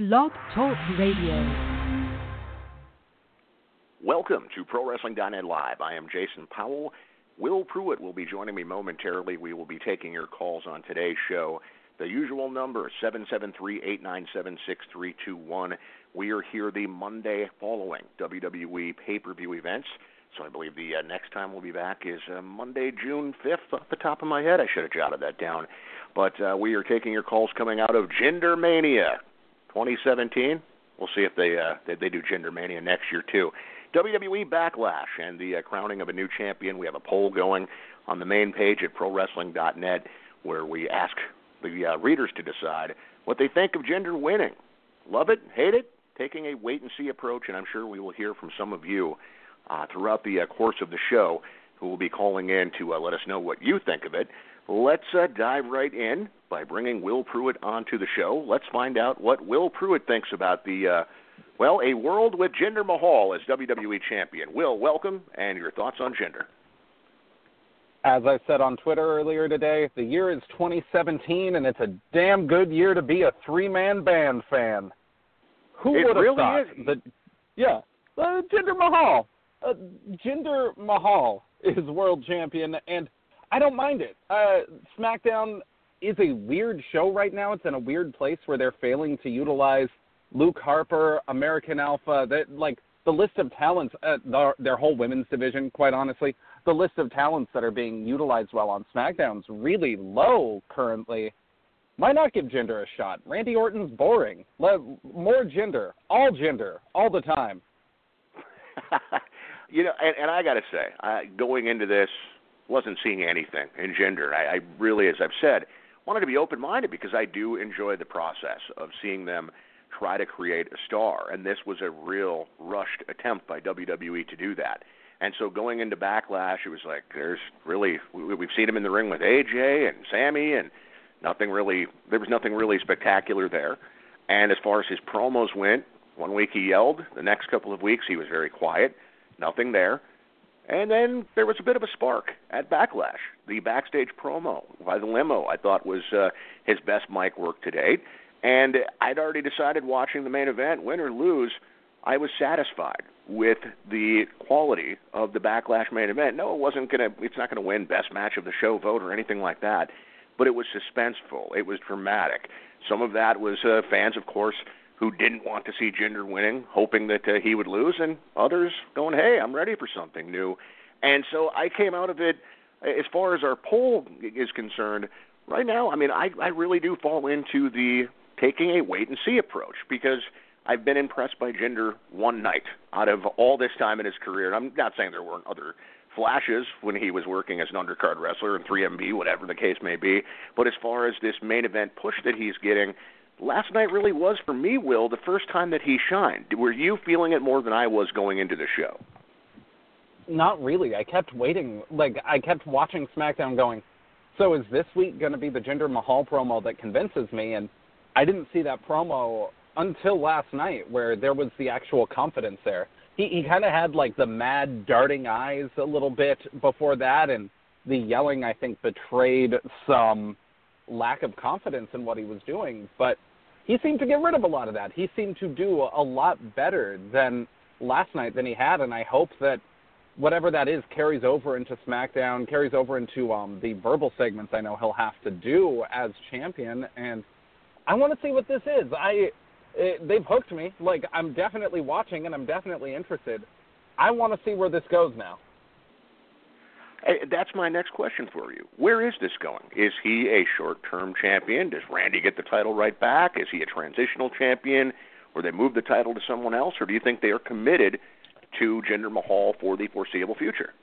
Blog Talk Radio. Welcome to ProWrestling.net Live. I am Jason Powell. Will Pruitt will be joining me momentarily. We will be taking your calls on today's show. The usual number, 773-897-6321. We are here the Monday following WWE pay-per-view events. So I believe the next time we'll be back is Monday, June 5th. Off the top of my head, I should have jotted that down. But we are taking your calls coming out of Gender Mania 2017. We'll see if they do Gender Mania next year, too. WWE Backlash and the crowning of a new champion. We have a poll going on the main page at ProWrestling.net where we ask the readers to decide what they think of Gender winning. Love it? Hate it? Taking a wait-and-see approach, and I'm sure we will hear from some of you throughout the course of the show who will be calling in to let us know what you think of it. Let's dive right in by bringing Will Pruitt onto the show. Let's find out what Will Pruitt thinks about the, a world with Jinder Mahal as WWE Champion. Will, welcome, and your thoughts on Jinder. As I said on Twitter earlier today, the year is 2017, and it's a damn good year to be a three-man band fan. Who would have thought that? Yeah, Jinder Mahal. Jinder Mahal is world champion, and I don't mind it. SmackDown is a weird show right now. It's in a weird place where they're failing to utilize Luke Harper, American Alpha, the list of talents, their whole women's division, quite honestly, the list of talents that are being utilized well on SmackDown's really low currently. Why not give Jinder a shot? Randy Orton's boring. More Jinder, all the time. And I got to say, going into this, wasn't seeing anything in Jinder. I really, as I've said, wanted to be open-minded because I do enjoy the process of seeing them try to create a star, and this was a real rushed attempt by WWE to do that. And so going into Backlash, it was like we've seen him in the ring with AJ and Sammy, and there was nothing really spectacular there. And as far as his promos went, one week he yelled, the next couple of weeks he was very quiet, nothing there. And then there was a bit of a spark at Backlash. The backstage promo by the limo I thought was his best mic work to date. And I'd already decided watching the main event, win or lose, I was satisfied with the quality of the Backlash main event. No, it's not going to win best match of the show vote or anything like that, but it was suspenseful. It was dramatic. Some of that was fans, of course, who didn't want to see Jinder winning, hoping that he would lose, and others going, hey, I'm ready for something new. And so I came out of it, as far as our poll is concerned, right now, I really do fall into the taking a wait-and-see approach because I've been impressed by Jinder one night out of all this time in his career. And I'm not saying there weren't other flashes when he was working as an undercard wrestler in 3MB, whatever the case may be. But as far as this main event push that he's getting, last night really was, for me, Will, the first time that he shined. Were you feeling it more than I was going into the show? Not really. I kept waiting. I kept watching SmackDown going, so is this week going to be the Jinder Mahal promo that convinces me? And I didn't see that promo until last night where there was the actual confidence there. He kind of had, the mad darting eyes a little bit before that, and the yelling, I think, betrayed some lack of confidence in what he was doing, but he seemed to get rid of a lot of that. He seemed to do a lot better than last night than he had, and I hope that whatever that is carries over into SmackDown, carries over into the verbal segments I know he'll have to do as champion, and I want to see what this is. They've hooked me. I'm definitely watching, and I'm definitely interested. I want to see where this goes now. That's my next question for you. Where is this going? Is he a short-term champion? Does Randy get the title right back? Is he a transitional champion? Or they move the title to someone else? Or do you think they are committed to Jinder Mahal for the foreseeable future?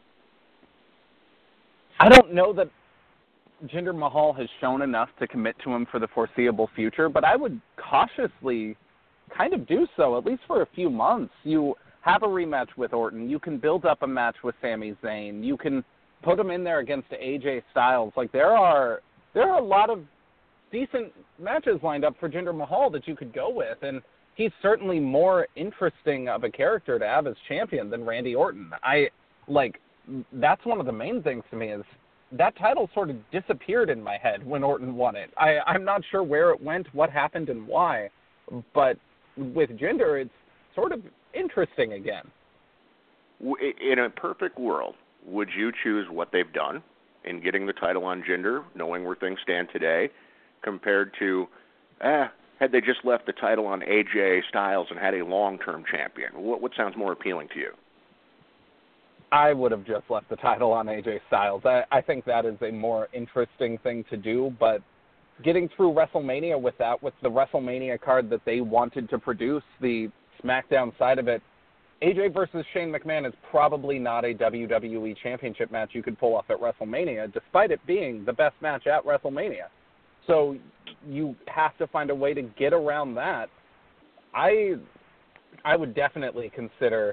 I don't know that Jinder Mahal has shown enough to commit to him for the foreseeable future, but I would cautiously kind of do so, at least for a few months. You have a rematch with Orton. You can build up a match with Sami Zayn. You can put him in there against AJ Styles. There are a lot of decent matches lined up for Jinder Mahal that you could go with, and he's certainly more interesting of a character to have as champion than Randy Orton. That's one of the main things to me is that title sort of disappeared in my head when Orton won it. I'm not sure where it went, what happened, and why, but with Jinder, it's sort of interesting again. In a perfect world, would you choose what they've done in getting the title on Jinder, knowing where things stand today, compared to, had they just left the title on AJ Styles and had a long-term champion? What sounds more appealing to you? I would have just left the title on AJ Styles. I think that is a more interesting thing to do, but getting through WrestleMania with that, with the WrestleMania card that they wanted to produce, the SmackDown side of it, AJ versus Shane McMahon is probably not a WWE Championship match you could pull off at WrestleMania, despite it being the best match at WrestleMania. So you have to find a way to get around that. I would definitely consider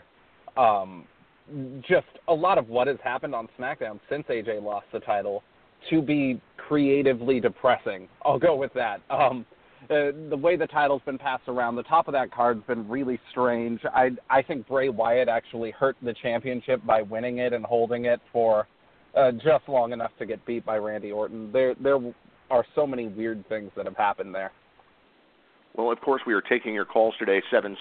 just a lot of what has happened on SmackDown since AJ lost the title to be creatively depressing. I'll go with that. The way the title's been passed around, the top of that card's been really strange. I think Bray Wyatt actually hurt the championship by winning it and holding it for just long enough to get beat by Randy Orton. There are so many weird things that have happened there. Well, of course, we are taking your calls today,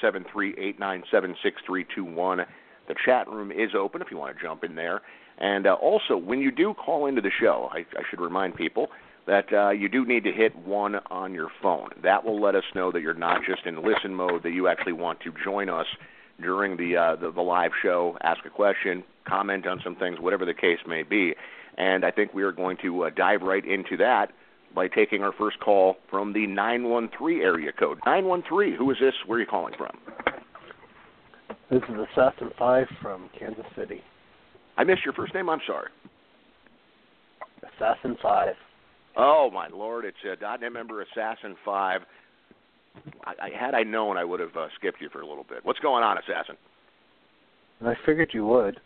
773-897-6321. The chat room is open if you want to jump in there. And also, when you do call into the show, I should remind people that you do need to hit 1 on your phone. That will let us know that you're not just in listen mode, that you actually want to join us during the live show, ask a question, comment on some things, whatever the case may be. And I think we are going to dive right into that by taking our first call from the 913 area code. 913, who is this? Where are you calling from? This is Assassin 5 from Kansas City. I missed your first name. I'm sorry. Assassin 5. Oh, my Lord. It's a .NET member, Assassin 5. Had I known, I would have skipped you for a little bit. What's going on, Assassin? I figured you would.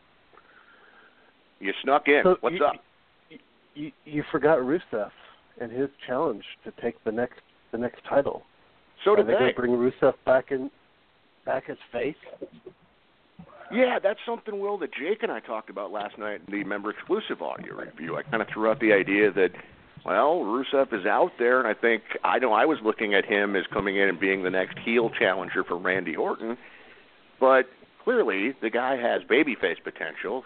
You snuck in. So What's up? You forgot Rusev and his challenge to take the next title. So did Are they going to bring Rusev back as face? Yeah, that's something, Will, that Jake and I talked about last night in the member-exclusive audio review. I kind of threw out the idea that, well, Rusev is out there, and I know I was looking at him as coming in and being the next heel challenger for Randy Orton, but clearly the guy has babyface potential.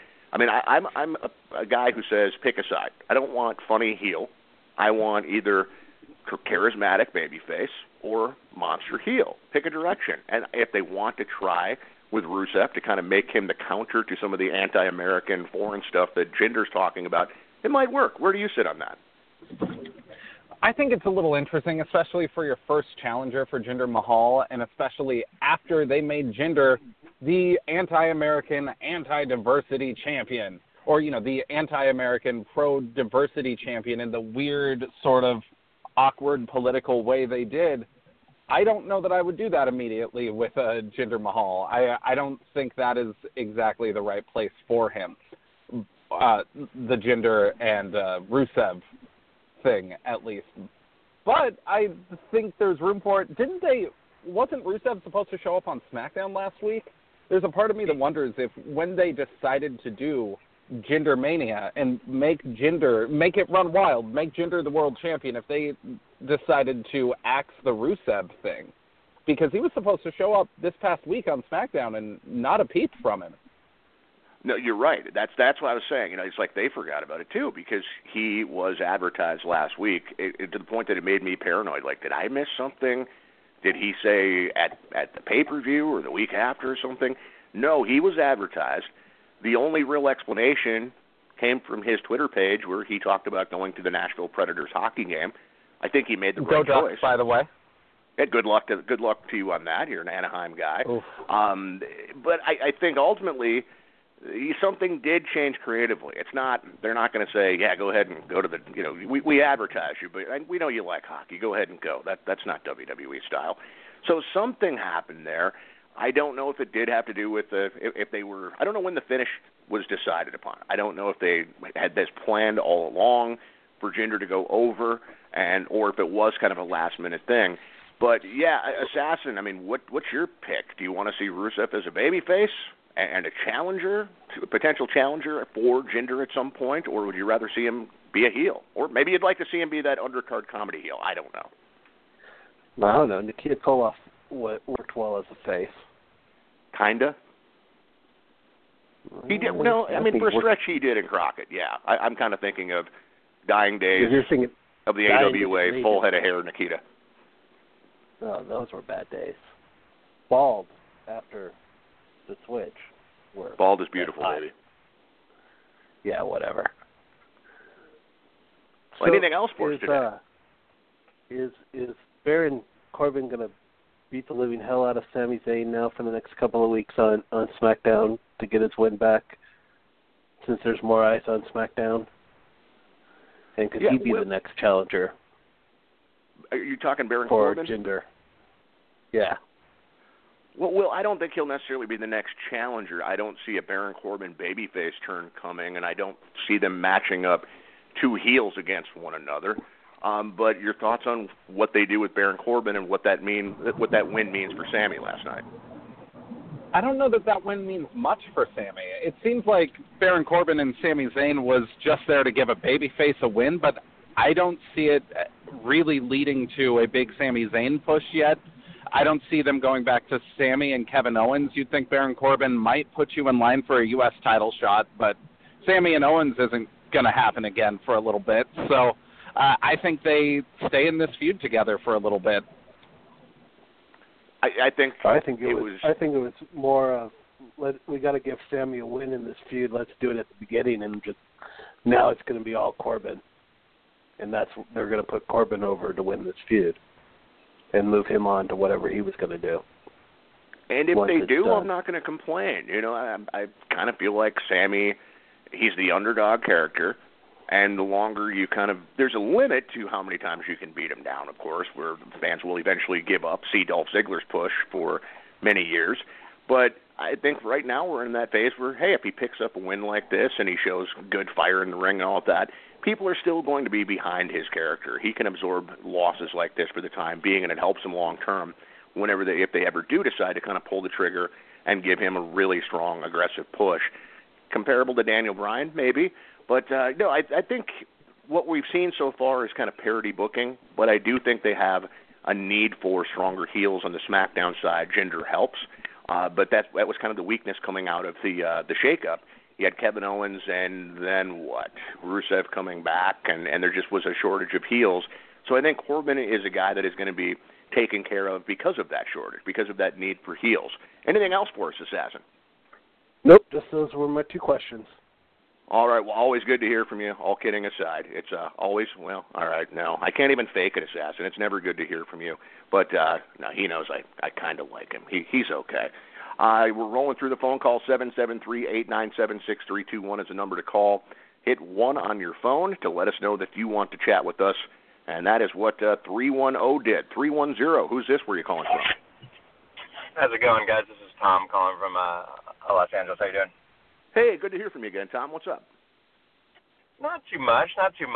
I'm a guy who says pick a side. I don't want funny heel. I want either charismatic babyface or monster heel. Pick a direction. And if they want to try with Rusev to kind of make him the counter to some of the anti-American foreign stuff that Jinder's talking about, it might work. Where do you sit on that? I think it's a little interesting, especially for your first challenger for Jinder Mahal, and especially after they made Jinder the anti-American, anti-diversity champion, or, the anti-American pro-diversity champion in the weird sort of awkward political way they did. I don't know that I would do that immediately with Jinder Mahal. I don't think that is exactly the right place for him, the Jinder and Rusev thing, at least. But I think there's room for it. Wasn't Rusev supposed to show up on SmackDown last week? There's a part of me that wonders if when they decided to do Jinder Mania and make it run wild, make Jinder the world champion, if they decided to axe the Rusev thing, because he was supposed to show up this past week on SmackDown and not a peep from him. No, you're right. That's what I was saying. It's like they forgot about it too, because he was advertised last week to the point that it made me paranoid. Like, did I miss something? Did he say at the pay-per-view or the week after or something? No, he was advertised. The only real explanation came from his Twitter page, where he talked about going to the Nashville Predators hockey game. I think he made the right choice. Ducks, by the way. Yeah, good luck to you on that. You're an Anaheim guy. But I think ultimately something did change creatively. They're not going to say, yeah, go ahead and go to the, we advertise you, but we know you like hockey. Go ahead and go. That's not WWE style. So something happened there. I don't know if it did have to do with if they were. I don't know when the finish was decided upon. I don't know if they had this planned all along for Jinder to go over, or if it was kind of a last minute thing. But yeah, Assassin. I mean, what's your pick? Do you want to see Rusev as a babyface and a potential challenger for Jinder at some point, or would you rather see him be a heel? Or maybe you'd like to see him be that undercard comedy heel. I don't know. Well, I don't know. Nikita Koloff worked well as a face. Kinda. He did. No, I mean, for a stretch, he did in Crockett. Yeah, I'm kind of thinking of Dying Days You're thinking of the AWA, full head of hair, Nikita. Oh, those were bad days. Bald after the switch. Bald is beautiful, baby. Yeah, whatever. Well, anything else for us today? Is Baron Corbin going to beat the living hell out of Sami Zayn now for the next couple of weeks on SmackDown to get his win back, since there's more eyes on SmackDown? And could he be the next challenger? Are you talking Baron for Corbin? Jinder? Yeah. Well, I don't think he'll necessarily be the next challenger. I don't see a Baron Corbin babyface turn coming, and I don't see them matching up two heels against one another. But your thoughts on what they do with Baron Corbin and what that win means for Sami last night? I don't know that win means much for Sami. It seems like Baron Corbin and Sami Zayn was just there to give a babyface a win, but I don't see it really leading to a big Sami Zayn push yet. I don't see them going back to Sami and Kevin Owens. You'd think Baron Corbin might put you in line for a U.S. title shot, but Sami and Owens isn't going to happen again for a little bit. So I think they stay in this feud together for a little bit. I think it was more of we got to give Sami a win in this feud. Let's do it at the beginning, and just now it's going to be all Corbin, and they're going to put Corbin over to win this feud and move him on to whatever he was going to do. And if they do, I'm not going to complain. You know, I kind of feel like Sami, he's the underdog character, and the longer you there's a limit to how many times you can beat him down, of course, where fans will eventually give up, see Dolph Ziggler's push for many years. But I think right now we're in that phase where, hey, if he picks up a win like this and he shows good fire in the ring and all of that, people are still going to be behind his character. He can absorb losses like this for the time being, and it helps him long term if they ever do decide to kind of pull the trigger and give him a really strong, aggressive push. Comparable to Daniel Bryan, maybe. But, no, I think what we've seen so far is kind of parody booking, but I do think they have a need for stronger heels on the SmackDown side. Jinder helps, but that was kind of the weakness coming out of the shakeup. You had Kevin Owens and then Rusev coming back, and there just was a shortage of heels. So I think Corbin is a guy that is going to be taken care of because of that shortage, because of that need for heels. Anything else for us, Assassin? Nope, just those were my two questions. All right, well, always good to hear from you, all kidding aside. It's always, all right, no, I can't even fake it, Assassin. It's never good to hear from you. But, no, he knows I kind of like him. He's okay. We're rolling through the phone call. 773-897-6321 is the number to call. Hit 1 on your phone to let us know that you want to chat with us, and that is what 310 did. 310, who's this? Where are you calling from? How's it going, guys? This is Tom calling from Los Angeles. How you doing? Hey, good to hear from you again, Tom. What's up? Not too much.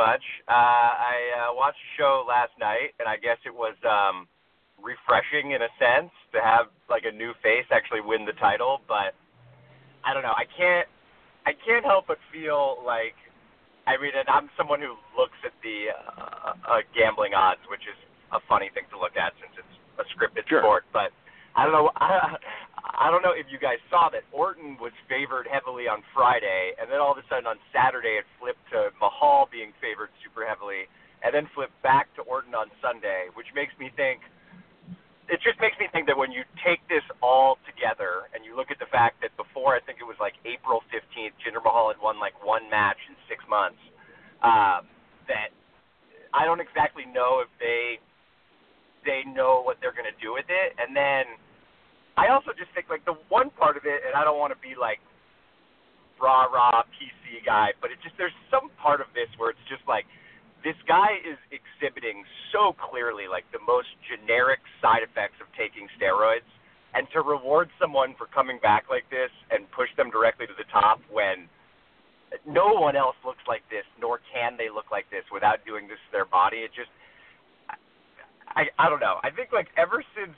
I watched the show last night, and I guess it was refreshing in a sense to have like a new face actually win the title. But I don't know. I can't help but feel like, and I'm someone who looks at the gambling odds, which is a funny thing to look at since it's a scripted sport. But I don't know. I don't know if you guys saw that Orton was favored heavily on Friday, and then all of a sudden on Saturday it flipped to Mahal being favored super heavily, and then flipped back to Orton on Sunday, which makes me think. It just makes me think that when you take this all together and you look at the fact that before, I think it was like April 15th, Jinder Mahal had won like one match in 6 months, that I don't exactly know if they know what they're going to do with it. And then I also just think like the one part of it, and I don't want to be like rah-rah PC guy, but there's some part of this where it's just like, this guy is exhibiting so clearly like the most generic side effects of taking steroids, and to reward someone for coming back like this and push them directly to the top when no one else looks like this, nor can they look like this without doing this to their body. It just, I don't know. I think like ever since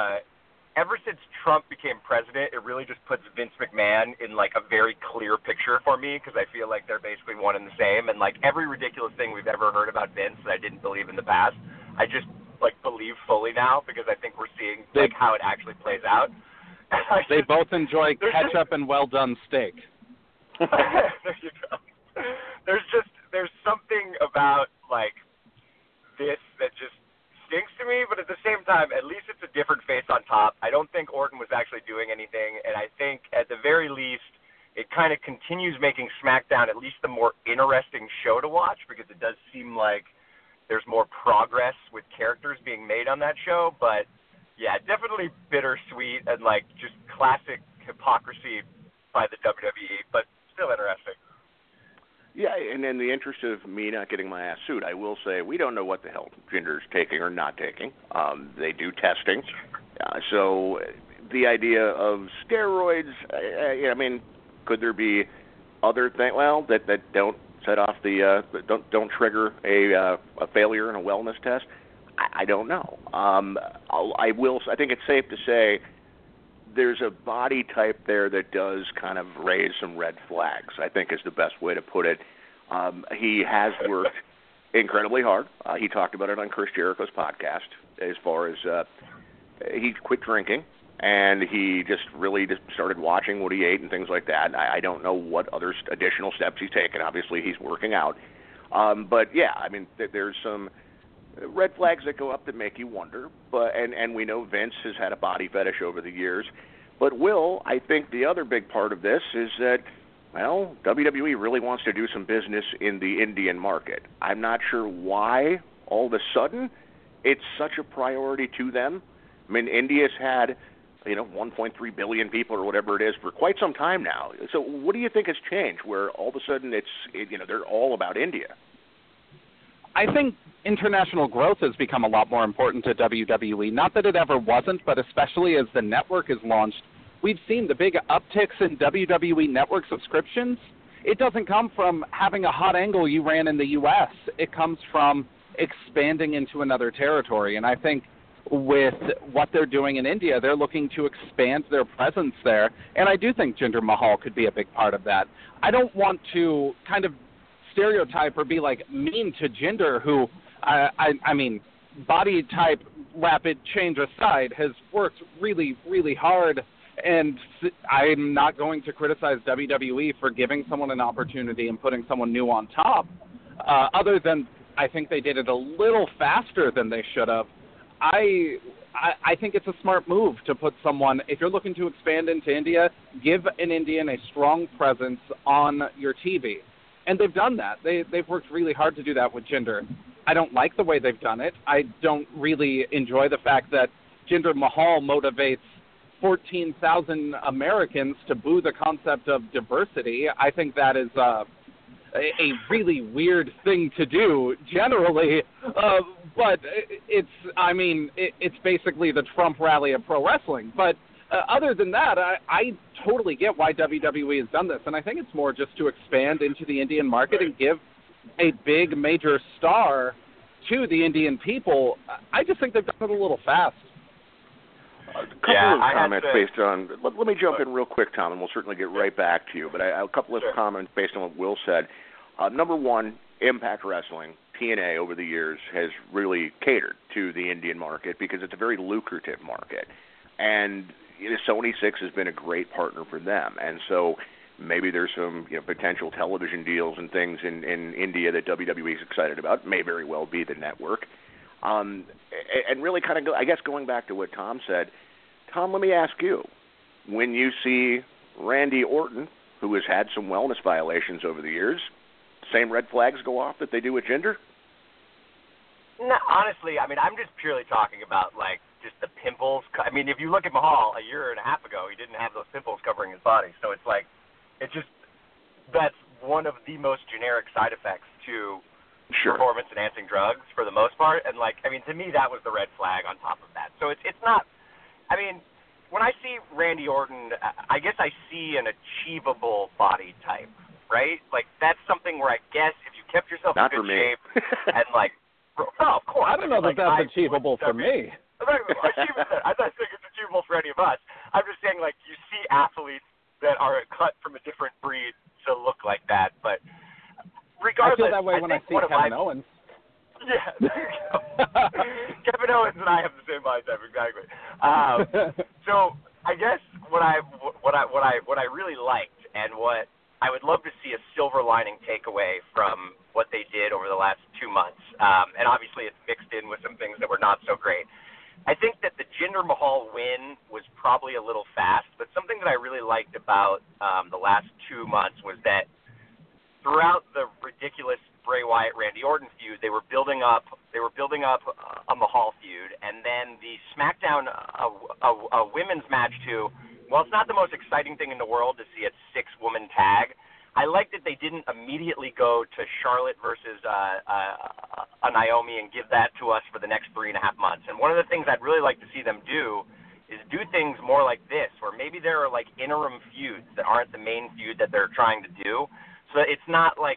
Trump became president, it really just puts Vince McMahon in like a very clear picture for me, because I feel like they're basically one and the same. And like every ridiculous thing we've ever heard about Vince that I didn't believe in the past, I just like believe fully now because I think we're seeing like how it actually plays out. They both enjoy ketchup and well done steak. There you go. There's something about like this that just stinks to me, but at the same time, at least it's a different face on top. I don't think Orton was actually doing anything, and I think at the very least it kind of continues making SmackDown at least the more interesting show to watch because it does seem like there's more progress with characters being made on that show. But yeah, definitely bittersweet and like just classic hypocrisy by the WWE, but still interesting. Yeah, and in the interest of me not getting my ass sued, I will say we don't know what the hell Jinder's taking or not taking. They do testing. So the idea of steroids, I mean, could there be other things, well, that don't set off the, don't trigger a failure in a wellness test? I don't know. I think it's safe to say there's a body type there that does kind of raise some red flags, I think is the best way to put it. He has worked incredibly hard. He talked about it on Chris Jericho's podcast as far as he quit drinking, and he just really just started watching what he ate and things like that. I don't know what other additional steps he's taken. Obviously, he's working out. But, yeah, I mean, there's some red flags that go up that make you wonder, and we know Vince has had a body fetish over the years. But, Will, I think the other big part of this is that, well, WWE really wants to do some business in the Indian market. I'm not sure why all of a sudden it's such a priority to them. I mean, India's had, 1.3 billion people or whatever it is for quite some time now. So what do you think has changed where all of a sudden they're all about India? I think international growth has become a lot more important to WWE. Not that it ever wasn't, but especially as the network is launched, we've seen the big upticks in WWE network subscriptions. It doesn't come from having a hot angle you ran in the U.S. It comes from expanding into another territory. And I think with what they're doing in India, they're looking to expand their presence there. And I do think Jinder Mahal could be a big part of that. I don't want to kind of stereotype or be like mean to Jinder, who, I mean, body type rapid change aside, has worked really, really hard. And I'm not going to criticize WWE for giving someone an opportunity and putting someone new on top, other than I think they did it a little faster than they should have. I think it's a smart move to put someone, if you're looking to expand into India, give an Indian a strong presence on your TV. And they've done that. They've worked really hard to do that with Jinder. I don't like the way they've done it. I don't really enjoy the fact that Jinder Mahal motivates 14,000 Americans to boo the concept of diversity. I think that is a really weird thing to do generally, but it's basically the Trump rally of pro wrestling. But other than that, I totally get why WWE has done this, and I think it's more just to expand into the Indian market and give a big major star to the Indian people. I just think they've done it a little fast. A couple of comments based on – let me jump in real quick, Tom, and we'll certainly get right back to you. But a couple of comments based on what Will said. Number one, Impact Wrestling, TNA, over the years has really catered to the Indian market because it's a very lucrative market. And Sony 6 has been a great partner for them. And so maybe there's some potential television deals and things in India that WWE is excited about. May very well be the network. And really kind of, I guess, going back to what Tom said, Tom, let me ask you, when you see Randy Orton, who has had some wellness violations over the years, same red flags go off that they do with Jinder? No, honestly, I mean, I'm just purely talking about, like, just the pimples. I mean, if you look at Mahal a year and a half ago, he didn't have those pimples covering his body. So it's like, that's one of the most generic side effects to performance-enhancing drugs for the most part. And, like, I mean, to me, that was the red flag on top of that. So it's not, I mean, when I see Randy Orton, I guess I see an achievable body type, right? Like, that's something where I guess if you kept yourself in good shape and, like, no, of course. I don't know that that's achievable for me. I don't think it's achievable for any of us. I'm just saying, like, you see athletes that are cut from a different breed to look like that. But regardless, I feel that way when I see Kevin Owens. Yeah, there you go. Kevin I have the same mindset, exactly. So I guess what I really liked, and what I would love to see a silver lining takeaway from what they did over the last 2 months, and obviously it's mixed in with some things that were not so great. I think that the Jinder Mahal win was probably a little fast, but something that I really liked about the last 2 months was that throughout the ridiculous Bray Wyatt Randy Orton feud, they were building up a Mahal feud, and then the SmackDown a women's match too. While it's not the most exciting thing in the world to see a 6-woman tag, I like that they didn't immediately go to Charlotte versus a Naomi and give that to us for the next 3.5 months. And one of the things I'd really like to see them do is do things more like this, where maybe there are like interim feuds that aren't the main feud that they're trying to do. So that it's not like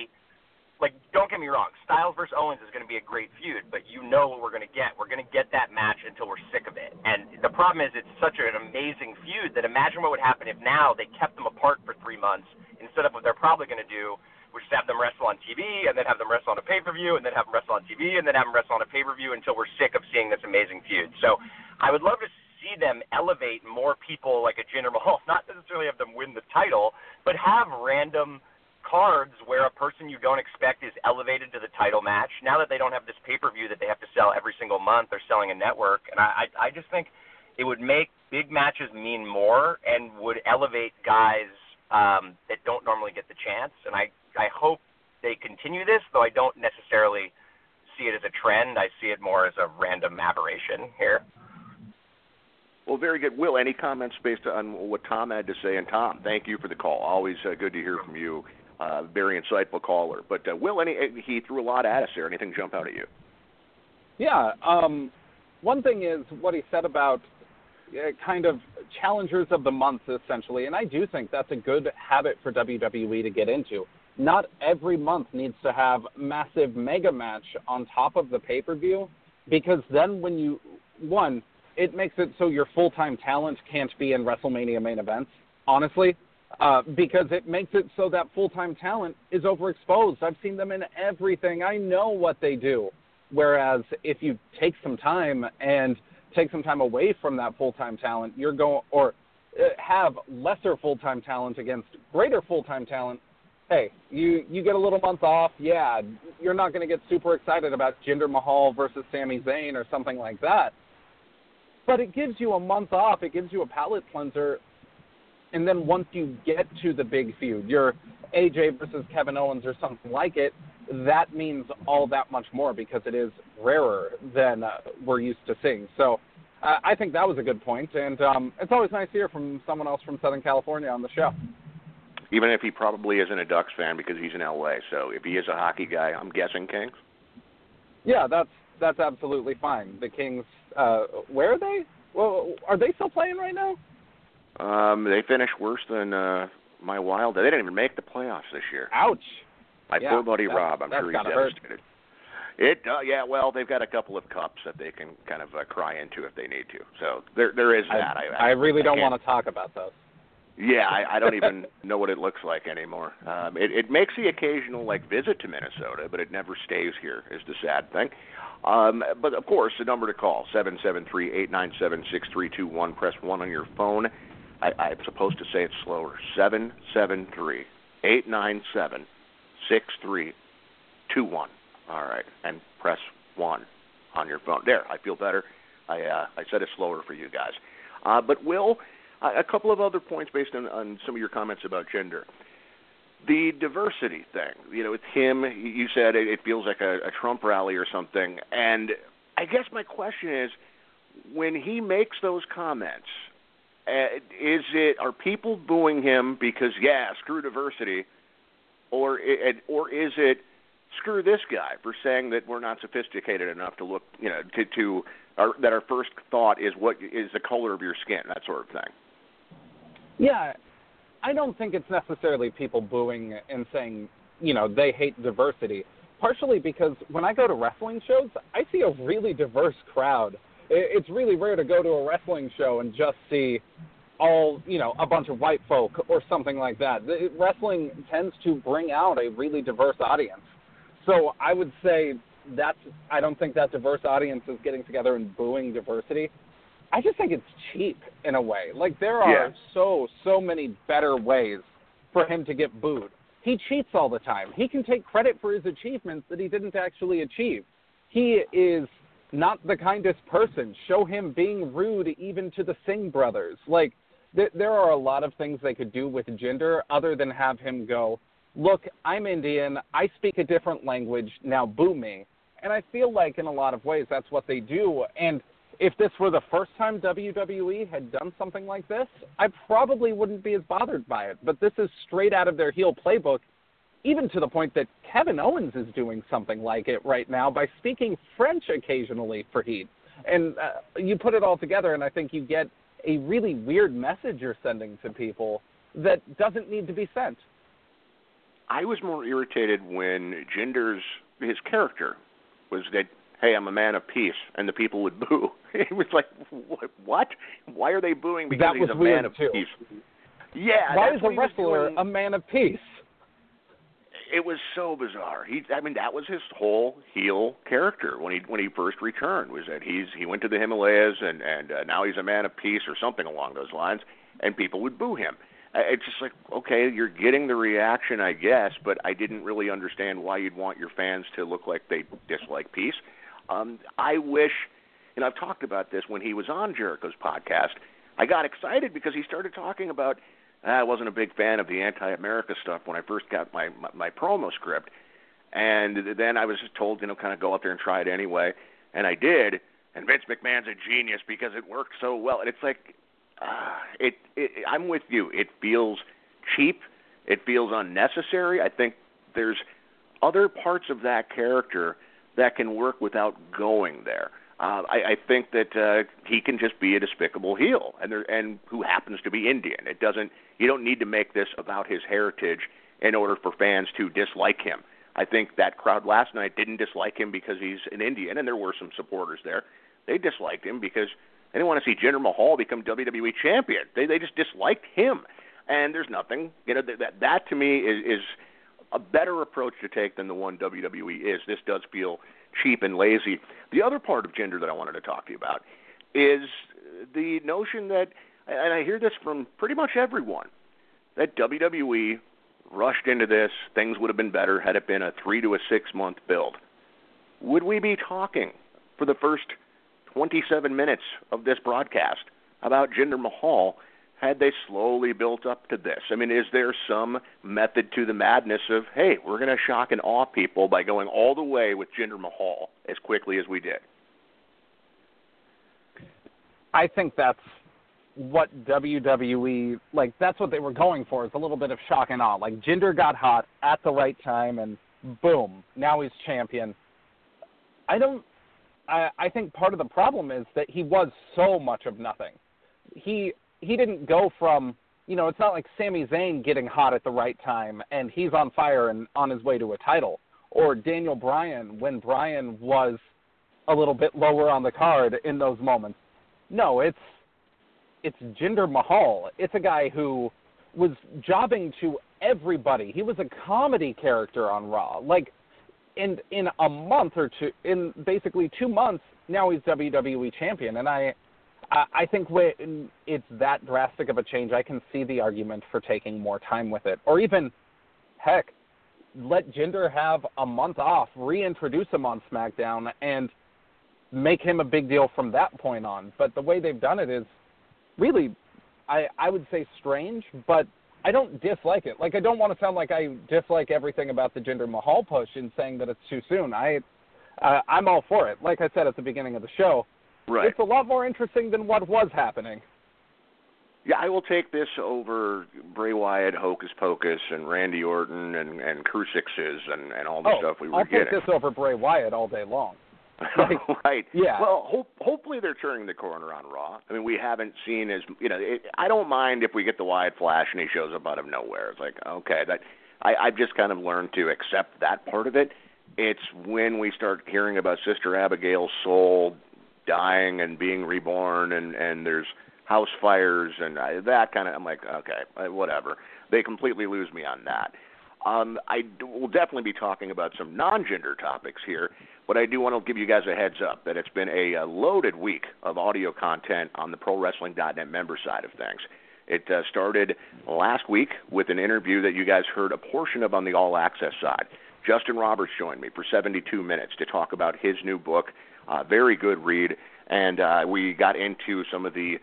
don't get me wrong, Styles versus Owens is going to be a great feud, but you know what we're going to get. We're going to get that match until we're sick of it. And the problem is it's such an amazing feud that imagine what would happen if now they kept them apart for 3 months instead of what they're probably going to do, which is have them wrestle on TV and then have them wrestle on a pay-per-view and then have them wrestle on TV and then have them wrestle on a pay-per-view until we're sick of seeing this amazing feud. So I would love to see them elevate more people like a Jinder Mahal, not necessarily have them win the title, but have random cards where a person you don't expect is elevated to the title match. Now that they don't have this pay-per-view that they have to sell every single month, they're selling a network, and I just think it would make big matches mean more and would elevate guys that don't normally get the chance. And I hope they continue this, though I don't necessarily see it as a trend. I see it more as a random aberration here. Well, very good. Will, any comments based on what Tom had to say? And Tom, thank you for the call. Always good to hear from you. Very insightful caller. But Will, he threw a lot at us there. Anything jump out at you? Yeah. One thing is what he said about kind of challengers of the month, essentially, and I do think that's a good habit for WWE to get into. Not every month needs to have massive mega match on top of the pay-per-view, because then when it makes it so your full-time talent can't be in WrestleMania main events, honestly. Because it makes it so that full-time talent is overexposed. I've seen them in everything. I know what they do. Whereas if you take some time away from that full-time talent, have lesser full-time talent against greater full-time talent, hey, you get a little month off. Yeah, you're not going to get super excited about Jinder Mahal versus Sami Zayn or something like that. But it gives you a month off. It gives you a palate cleanser. And then once you get to the big feud, your AJ versus Kevin Owens or something like it, that means all that much more because it is rarer than we're used to seeing. So I think that was a good point. And it's always nice to hear from someone else from Southern California on the show. Even if he probably isn't a Ducks fan because he's in L.A. So if he is a hockey guy, I'm guessing Kings? Yeah, that's absolutely fine. The Kings, where are they? Well, are they still playing right now? They finished worse than my Wild. They didn't even make the playoffs this year. Ouch. My poor buddy Rob, I'm sure he's devastated. Yeah, well, they've got a couple of cups that they can kind of cry into if they need to. So there is that. I really don't want to talk about those. Yeah, I don't even know what it looks like anymore. It makes the occasional visit to Minnesota, but it never stays here is the sad thing. But, of course, the number to call, 773-897-6321. Press 1 on your phone. I'm supposed to say it slower, 773-897-6321. All right, and press 1 on your phone. There, I feel better. I said it slower for you guys. But, Will, a couple of other points based on some of your comments about Jinder. The diversity thing, with him, you said it feels like a Trump rally or something. And I guess my question is, when he makes those comments, are people booing him because, screw diversity, or is it screw this guy for saying that we're not sophisticated enough to look, that our first thought is what is the color of your skin, that sort of thing? Yeah, I don't think it's necessarily people booing and saying, they hate diversity. Partially because when I go to wrestling shows, I see a really diverse crowd. It's really rare to go to a wrestling show and just see a bunch of white folk or something like that. Wrestling tends to bring out a really diverse audience. So I would say I don't think that diverse audience is getting together and booing diversity. I just think it's cheap in a way. Like, there are so many better ways for him to get booed. He cheats all the time. He can take credit for his achievements that he didn't actually achieve. He is not the kindest person. Show him being rude even to the Singh brothers. Like, there are a lot of things they could do with Jinder other than have him go, look, I'm Indian, I speak a different language, now boo me. And I feel like in a lot of ways that's what they do. And if this were the first time WWE had done something like this, I probably wouldn't be as bothered by it. But this is straight out of their heel playbook, even to the point that Kevin Owens is doing something like it right now by speaking French occasionally for heat. And you put it all together, and I think you get a really weird message you're sending to people that doesn't need to be sent. I was more irritated when his character was that, hey, I'm a man of peace, and the people would boo. It was like, what? Why are they booing because he's a man of peace? Yeah. Why is a wrestler a man of peace? It was so bizarre. That was his whole heel character when he first returned, was that he went to the Himalayas and now he's a man of peace or something along those lines, and people would boo him. It's just like, okay, you're getting the reaction, I guess, but I didn't really understand why you'd want your fans to look like they dislike peace. I wish, and I've talked about this when he was on Jericho's podcast, I got excited because he started talking about, I wasn't a big fan of the anti-America stuff when I first got my promo script, and then I was just told, kind of go out there and try it anyway, and I did, and Vince McMahon's a genius because it worked so well, and it's like, I'm with you. It feels cheap. It feels unnecessary. I think there's other parts of that character that can work without going there. I think that he can just be a despicable heel, and who happens to be Indian. You don't need to make this about his heritage in order for fans to dislike him. I think that crowd last night didn't dislike him because he's an Indian, and there were some supporters there. They disliked him because they didn't want to see Jinder Mahal become WWE champion. They just disliked him, and there's nothing. That to me is a better approach to take than the one WWE is. This does feel cheap and lazy. The other part of Jinder that I wanted to talk to you about is the notion that, and I hear this from pretty much everyone, that WWE rushed into this. Things would have been better had it been a 3 to 6 month build. Would we be talking for the first 27 minutes of this broadcast about Jinder Mahal had they slowly built up to this? I mean, is there some method to the madness of, hey, we're going to shock and awe people by going all the way with Jinder Mahal as quickly as we did? I think that's what WWE, that's what they were going for, is a little bit of shock and awe. Like, Jinder got hot at the right time, and boom, now he's champion. I think part of the problem is that he was so much of nothing. He didn't go from, it's not like Sami Zayn getting hot at the right time and he's on fire and on his way to a title, or Daniel Bryan when Bryan was a little bit lower on the card in those moments. No, it's Jinder Mahal. It's a guy who was jobbing to everybody. He was a comedy character on Raw. In a month or two, in basically 2 months, now he's WWE champion. And I think when it's that drastic of a change, I can see the argument for taking more time with it. Or even, heck, let Jinder have a month off, reintroduce him on SmackDown, and make him a big deal from that point on. But the way they've done it is really, I would say strange, but I don't dislike it. I don't want to sound like I dislike everything about the Jinder Mahal push in saying that it's too soon. I'm all for it. Like I said at the beginning of the show, right. It's a lot more interesting than what was happening. Yeah, I will take this over Bray Wyatt, Hocus Pocus, and Randy Orton, and Crucixes, and all the stuff we were getting. I'll take this over Bray Wyatt all day long. Right. Yeah. Well, hopefully they're turning the corner on Raw. I mean, we haven't seen I don't mind if we get the Wyatt Flash and he shows up out of nowhere. It's like, okay, I've just kind of learned to accept that part of it. It's when we start hearing about Sister Abigail's soul dying and being reborn, and there's house fires and that kind of. I'm like, okay, whatever. They completely lose me on that. I will definitely be talking about some non-gender topics here, But I do want to give you guys a heads up that it's been a loaded week of audio content on the ProWrestling.net member side of things. It started last week with an interview that you guys heard a portion of on the All Access side. Justin Roberts joined me for 72 minutes to talk about his new book. Very good read. And we got into some of the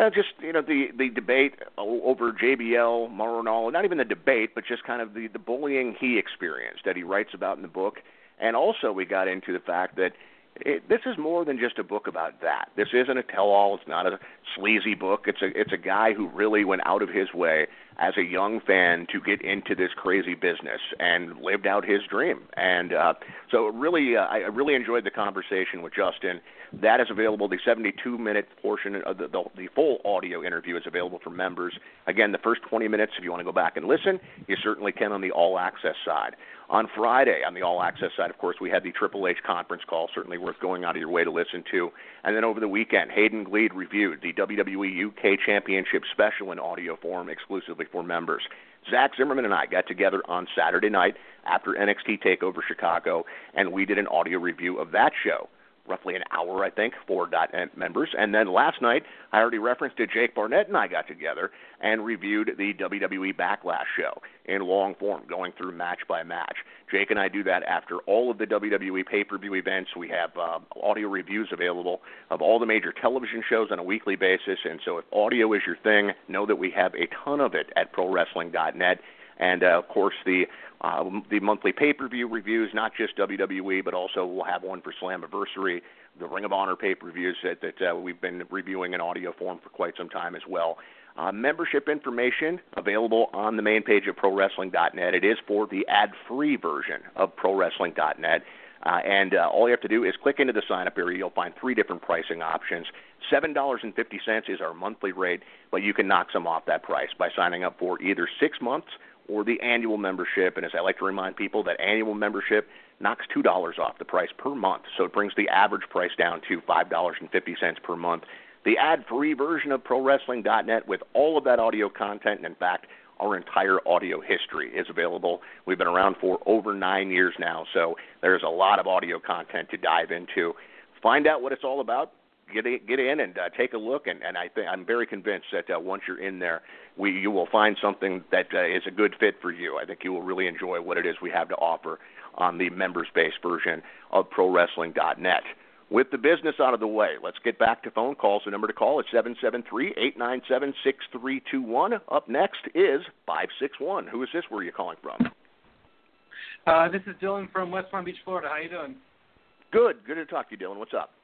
the debate over JBL, Mauro Ranallo, not even the debate, but just kind of the bullying he experienced that he writes about in the book. And also we got into the fact that this is more than just a book about that. This isn't a tell-all. It's not a sleazy book. It's a guy who really went out of his way as a young fan to get into this crazy business and lived out his dream. And so really, I really enjoyed the conversation with Justin. That is available. The 72-minute portion of the full audio interview is available for members. Again, the first 20 minutes, if you want to go back and listen, you certainly can on the All Access side. On Friday, on the All Access side, of course, we had the Triple H conference call, certainly worth going out of your way to listen to. And then over the weekend, Hayden Gleed reviewed the WWE UK Championship special in audio form exclusively for members. Zach Zimmerman and I got together on Saturday night after NXT TakeOver Chicago, and we did an audio review of that show. Roughly an hour, I think, for .net members. And then last night, I already referenced it, Jake Barnett and I got together and reviewed the WWE Backlash show in long form, going through match by match. Jake and I do that after all of the WWE pay-per-view events. We have audio reviews available of all the major television shows on a weekly basis. And so if audio is your thing, know that we have a ton of it at ProWrestling.net. And, of course, the monthly pay-per-view reviews, not just WWE, but also we'll have one for Slammiversary, the Ring of Honor pay-per-views that we've been reviewing in audio form for quite some time as well. Membership information available on the main page of ProWrestling.net. It is for the ad-free version of ProWrestling.net. And all you have to do is click into the sign-up area. You'll find 3 different pricing options. $7.50 is our monthly rate, but you can knock some off that price by signing up for either 6 months or the annual membership. And as I like to remind people, that annual membership knocks $2 off the price per month. So it brings the average price down to $5.50 per month. The ad-free version of ProWrestling.net with all of that audio content, and in fact, our entire audio history is available. We've been around for over 9 years now, so there's a lot of audio content to dive into. Find out what it's all about. Get in and take a look, and I'm very convinced that once you're in there, you will find something that is a good fit for you. I think you will really enjoy what it is we have to offer on the members-based version of ProWrestling.net. With the business out of the way, let's get back to phone calls. The number to call is 773-897-6321. Up next is 561. Who is this? Where are you calling from? This is Dylan from West Palm Beach, Florida. How you doing? Good. Good to talk to you, Dylan. What's up?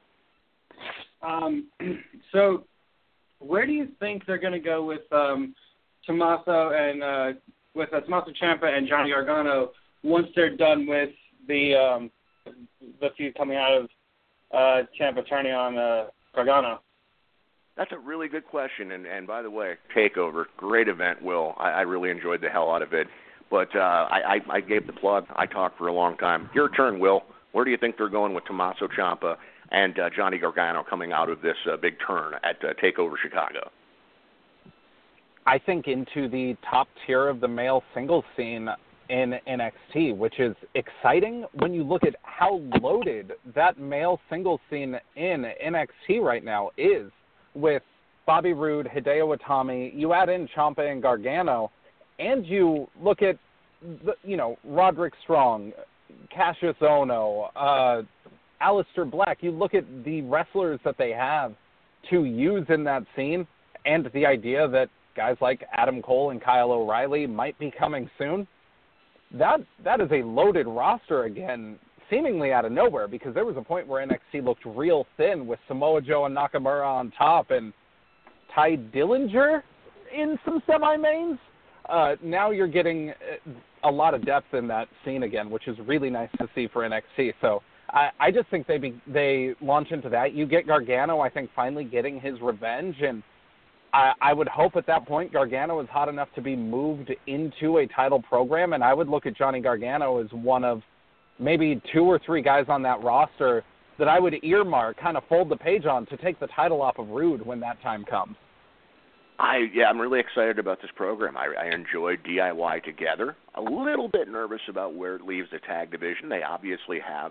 So where do you think they're going to go with Tommaso and with Tommaso Ciampa and Johnny Gargano once they're done with the feud coming out of Ciampa turning on Gargano? That's a really good question. And by the way, TakeOver, great event, Will. I really enjoyed the hell out of it. But I gave the plug. I talked for a long time. Your turn, Will. Where do you think they're going with Tommaso Ciampa and Johnny Gargano coming out of this big turn at TakeOver Chicago? I think into the top tier of the male singles scene in NXT, which is exciting when you look at how loaded that male singles scene in NXT right now is, with Bobby Roode, Hideo Itami. You add in Ciampa and Gargano, and you look at Roderick Strong, Cassius Ohno, Aleister Black. You look at the wrestlers that they have to use in that scene, and the idea that guys like Adam Cole and Kyle O'Reilly might be coming soon. That is a loaded roster again, seemingly out of nowhere, because there was a point where NXT looked real thin with Samoa Joe and Nakamura on top and Ty Dillinger in some semi-mains. Now you're getting a lot of depth in that scene again, which is really nice to see for NXT. So I just think they launch into that. You get Gargano, I think, finally getting his revenge, and I would hope at that point Gargano is hot enough to be moved into a title program, and I would look at Johnny Gargano as one of maybe 2 or 3 guys on that roster that I would earmark, kind of fold the page on to take the title off of Roode when that time comes. I'm really excited about this program. I enjoyed DIY together. A little bit nervous about where it leaves the tag division. They obviously have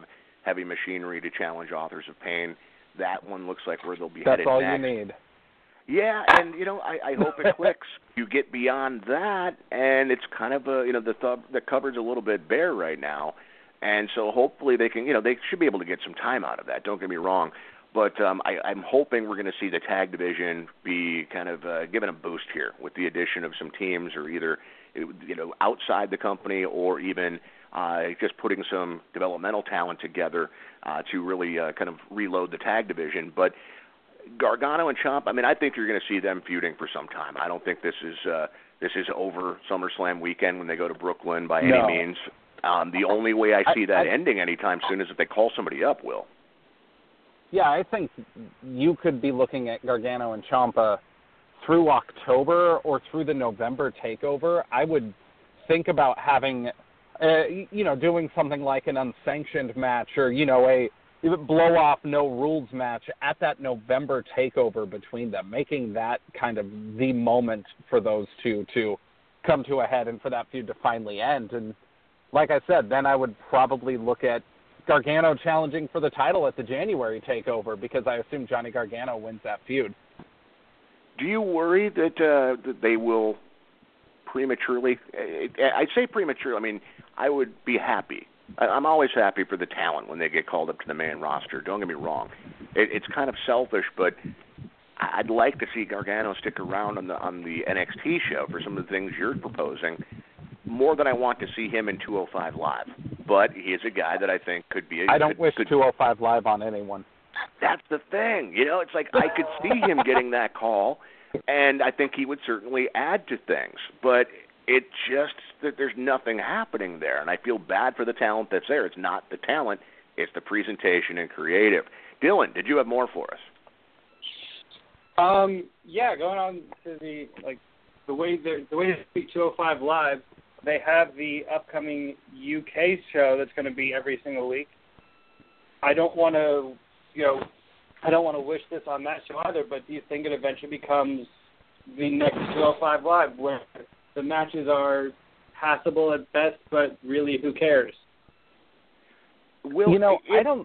Heavy Machinery to challenge Authors of Pain. That one looks like where they'll be That's headed all next. you need. Yeah, and I hope it clicks. You get beyond that, and it's kind of the cupboard's a little bit bare right now, and so hopefully they can, they should be able to get some time out of that. Don't get me wrong, but I'm hoping we're going to see the tag division be kind of given a boost here with the addition of some teams, or either outside the company, or even just putting some developmental talent together to really kind of reload the tag division, but. Gargano and Ciampa, I think you're going to see them feuding for some time. I don't think this is over SummerSlam weekend when they go to Brooklyn by any means. The only way I see that ending anytime soon is if they call somebody up, Will. Yeah, I think you could be looking at Gargano and Ciampa through October or through the November takeover. I would think about having, doing something like an unsanctioned match, or, a blow off no rules match at that November takeover between them, making that kind of the moment for those two to come to a head and for that feud to finally end. And like I said, then I would probably look at Gargano challenging for the title at the January takeover, because I assume Johnny Gargano wins that feud. Do you worry that they will prematurely? I'd say prematurely. I would be happy. I'm always happy for the talent when they get called up to the main roster. Don't get me wrong. It's kind of selfish, but I'd like to see Gargano stick around on the NXT show for some of the things you're proposing, more than I want to see him in 205 Live. But he is a guy that I think could be. I don't wish 205 Live on anyone. That's the thing. It's like I could see him getting that call, and I think he would certainly add to things. But it just that there's nothing happening there, and I feel bad for the talent that's there. It's not the talent, it's the presentation and creative. Dylan, did you have more for us? Yeah, going on to the way they speak 205 Live, they have the upcoming UK show that's going to be every single week. I don't want to wish this on that show either, but do you think it eventually becomes the next 205 Live, where the matches are passable at best, but really, who cares? Will, I don't...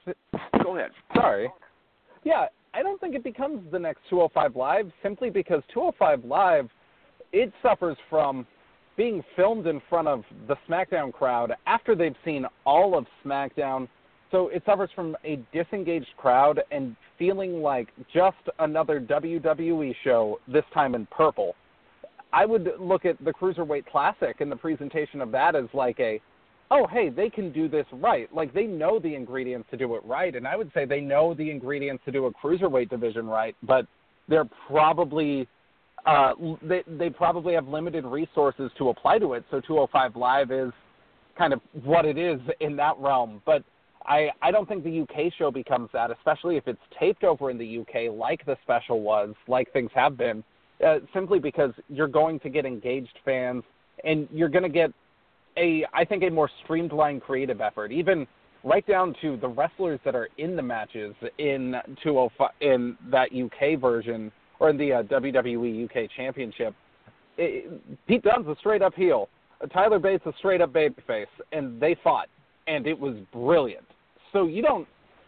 Go ahead. Sorry. Yeah, I don't think it becomes the next 205 Live, simply because 205 Live, it suffers from being filmed in front of the SmackDown crowd after they've seen all of SmackDown. So it suffers from a disengaged crowd and feeling like just another WWE show, this time in purple. I would look at the Cruiserweight Classic and the presentation of that as like hey, they can do this right. Like, they know the ingredients to do it right, and I would say they know the ingredients to do a Cruiserweight division right, but they're probably they probably have limited resources to apply to it, so 205 Live is kind of what it is in that realm. But I don't think the UK show becomes that, especially if it's taped over in the UK like the special was, like things have been. Simply because you're going to get engaged fans, and you're going to get I think a more streamlined creative effort, even right down to the wrestlers that are in the matches in 205 in that UK version, or in the WWE UK Championship. Pete Dunne's a straight up heel, Tyler Bates a straight up babyface, and they fought, and it was brilliant. So you don't.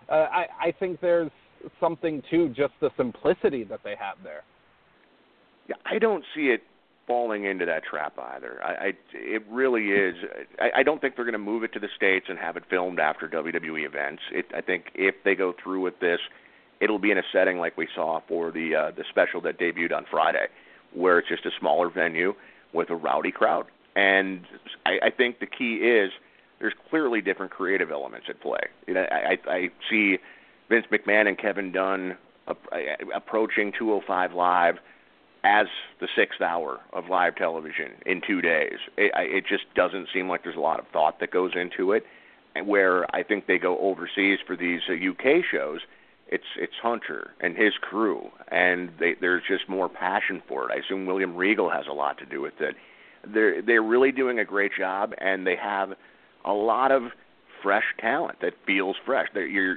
I think there's something to just the simplicity that they have there. Yeah, I don't see it falling into that trap either. It really is. I don't think they're going to move it to the States and have it filmed after WWE events. I think if they go through with this, it'll be in a setting like we saw for the special that debuted on Friday, where it's just a smaller venue with a rowdy crowd. And I think the key is there's clearly different creative elements at play. I see Vince McMahon and Kevin Dunn approaching 205 Live as the 6th hour of live television in 2 days. It just doesn't seem like there's a lot of thought that goes into it. And where I think they go overseas for these UK shows, it's Hunter and his crew, and there's just more passion for it. I assume William Regal has a lot to do with it. They're really doing a great job, and they have a lot of fresh talent that feels fresh.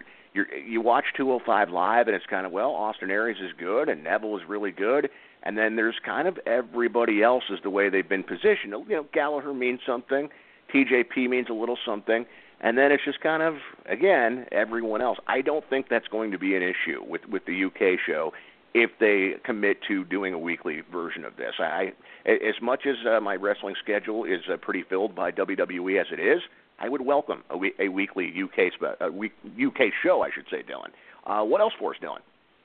You watch 205 Live, and it's kind of, well, Austin Aries is good, and Neville is really good. And then there's kind of everybody else is the way they've been positioned. Gallagher means something. TJP means a little something. And then it's just kind of, again, everyone else. I don't think that's going to be an issue with the UK show if they commit to doing a weekly version of this. As much as my wrestling schedule is pretty filled by WWE as it is, I would welcome a weekly UK show, I should say, Dylan. What else for us, Dylan?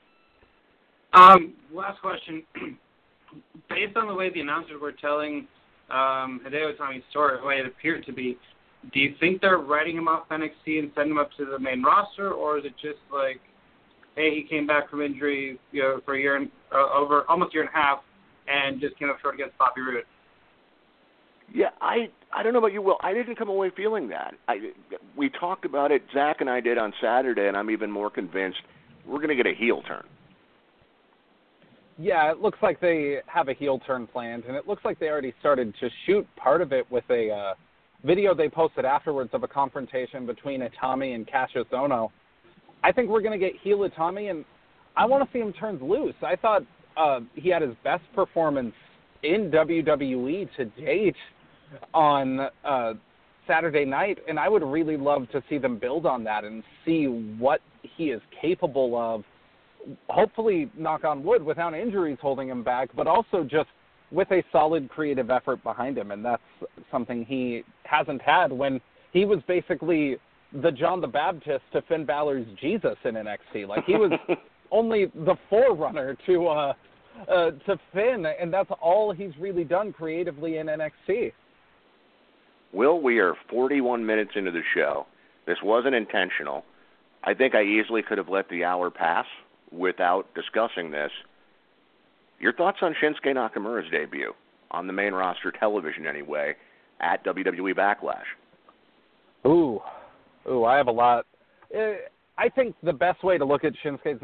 Last question. Based on the way the announcers were telling Hideo Itami's story, the way it appeared to be, do you think they're writing him off NXT and sending him up to the main roster, or is it just like, hey, he came back from injury, for a year and almost a year and a half, and just came up short against Bobby Roode? Yeah, I don't know about you, Will. I didn't come away feeling that. We talked about it, Zach and I did on Saturday, and I'm even more convinced we're going to get a heel turn. Yeah, it looks like they have a heel turn planned, and it looks like they already started to shoot part of it with a video they posted afterwards of a confrontation between Itami and Cassius Ohno. I think we're going to get heel Itami, and I want to see him turned loose. I thought he had his best performance in WWE to date on Saturday night, and I would really love to see them build on that and see what he is capable of. Hopefully, knock on wood, without injuries holding him back, but also just with a solid creative effort behind him. And that's something he hasn't had when he was basically the John the Baptist to Finn Balor's Jesus in NXT. Like, he was only the forerunner to Finn, and that's all he's really done creatively in NXT. Will, we are 41 minutes into the show. This wasn't intentional. I think I easily could have let the hour pass without discussing this. Your thoughts on Shinsuke Nakamura's debut on the main roster television anyway at WWE Backlash? Ooh, I have a lot. I think the best way to look at Shinsuke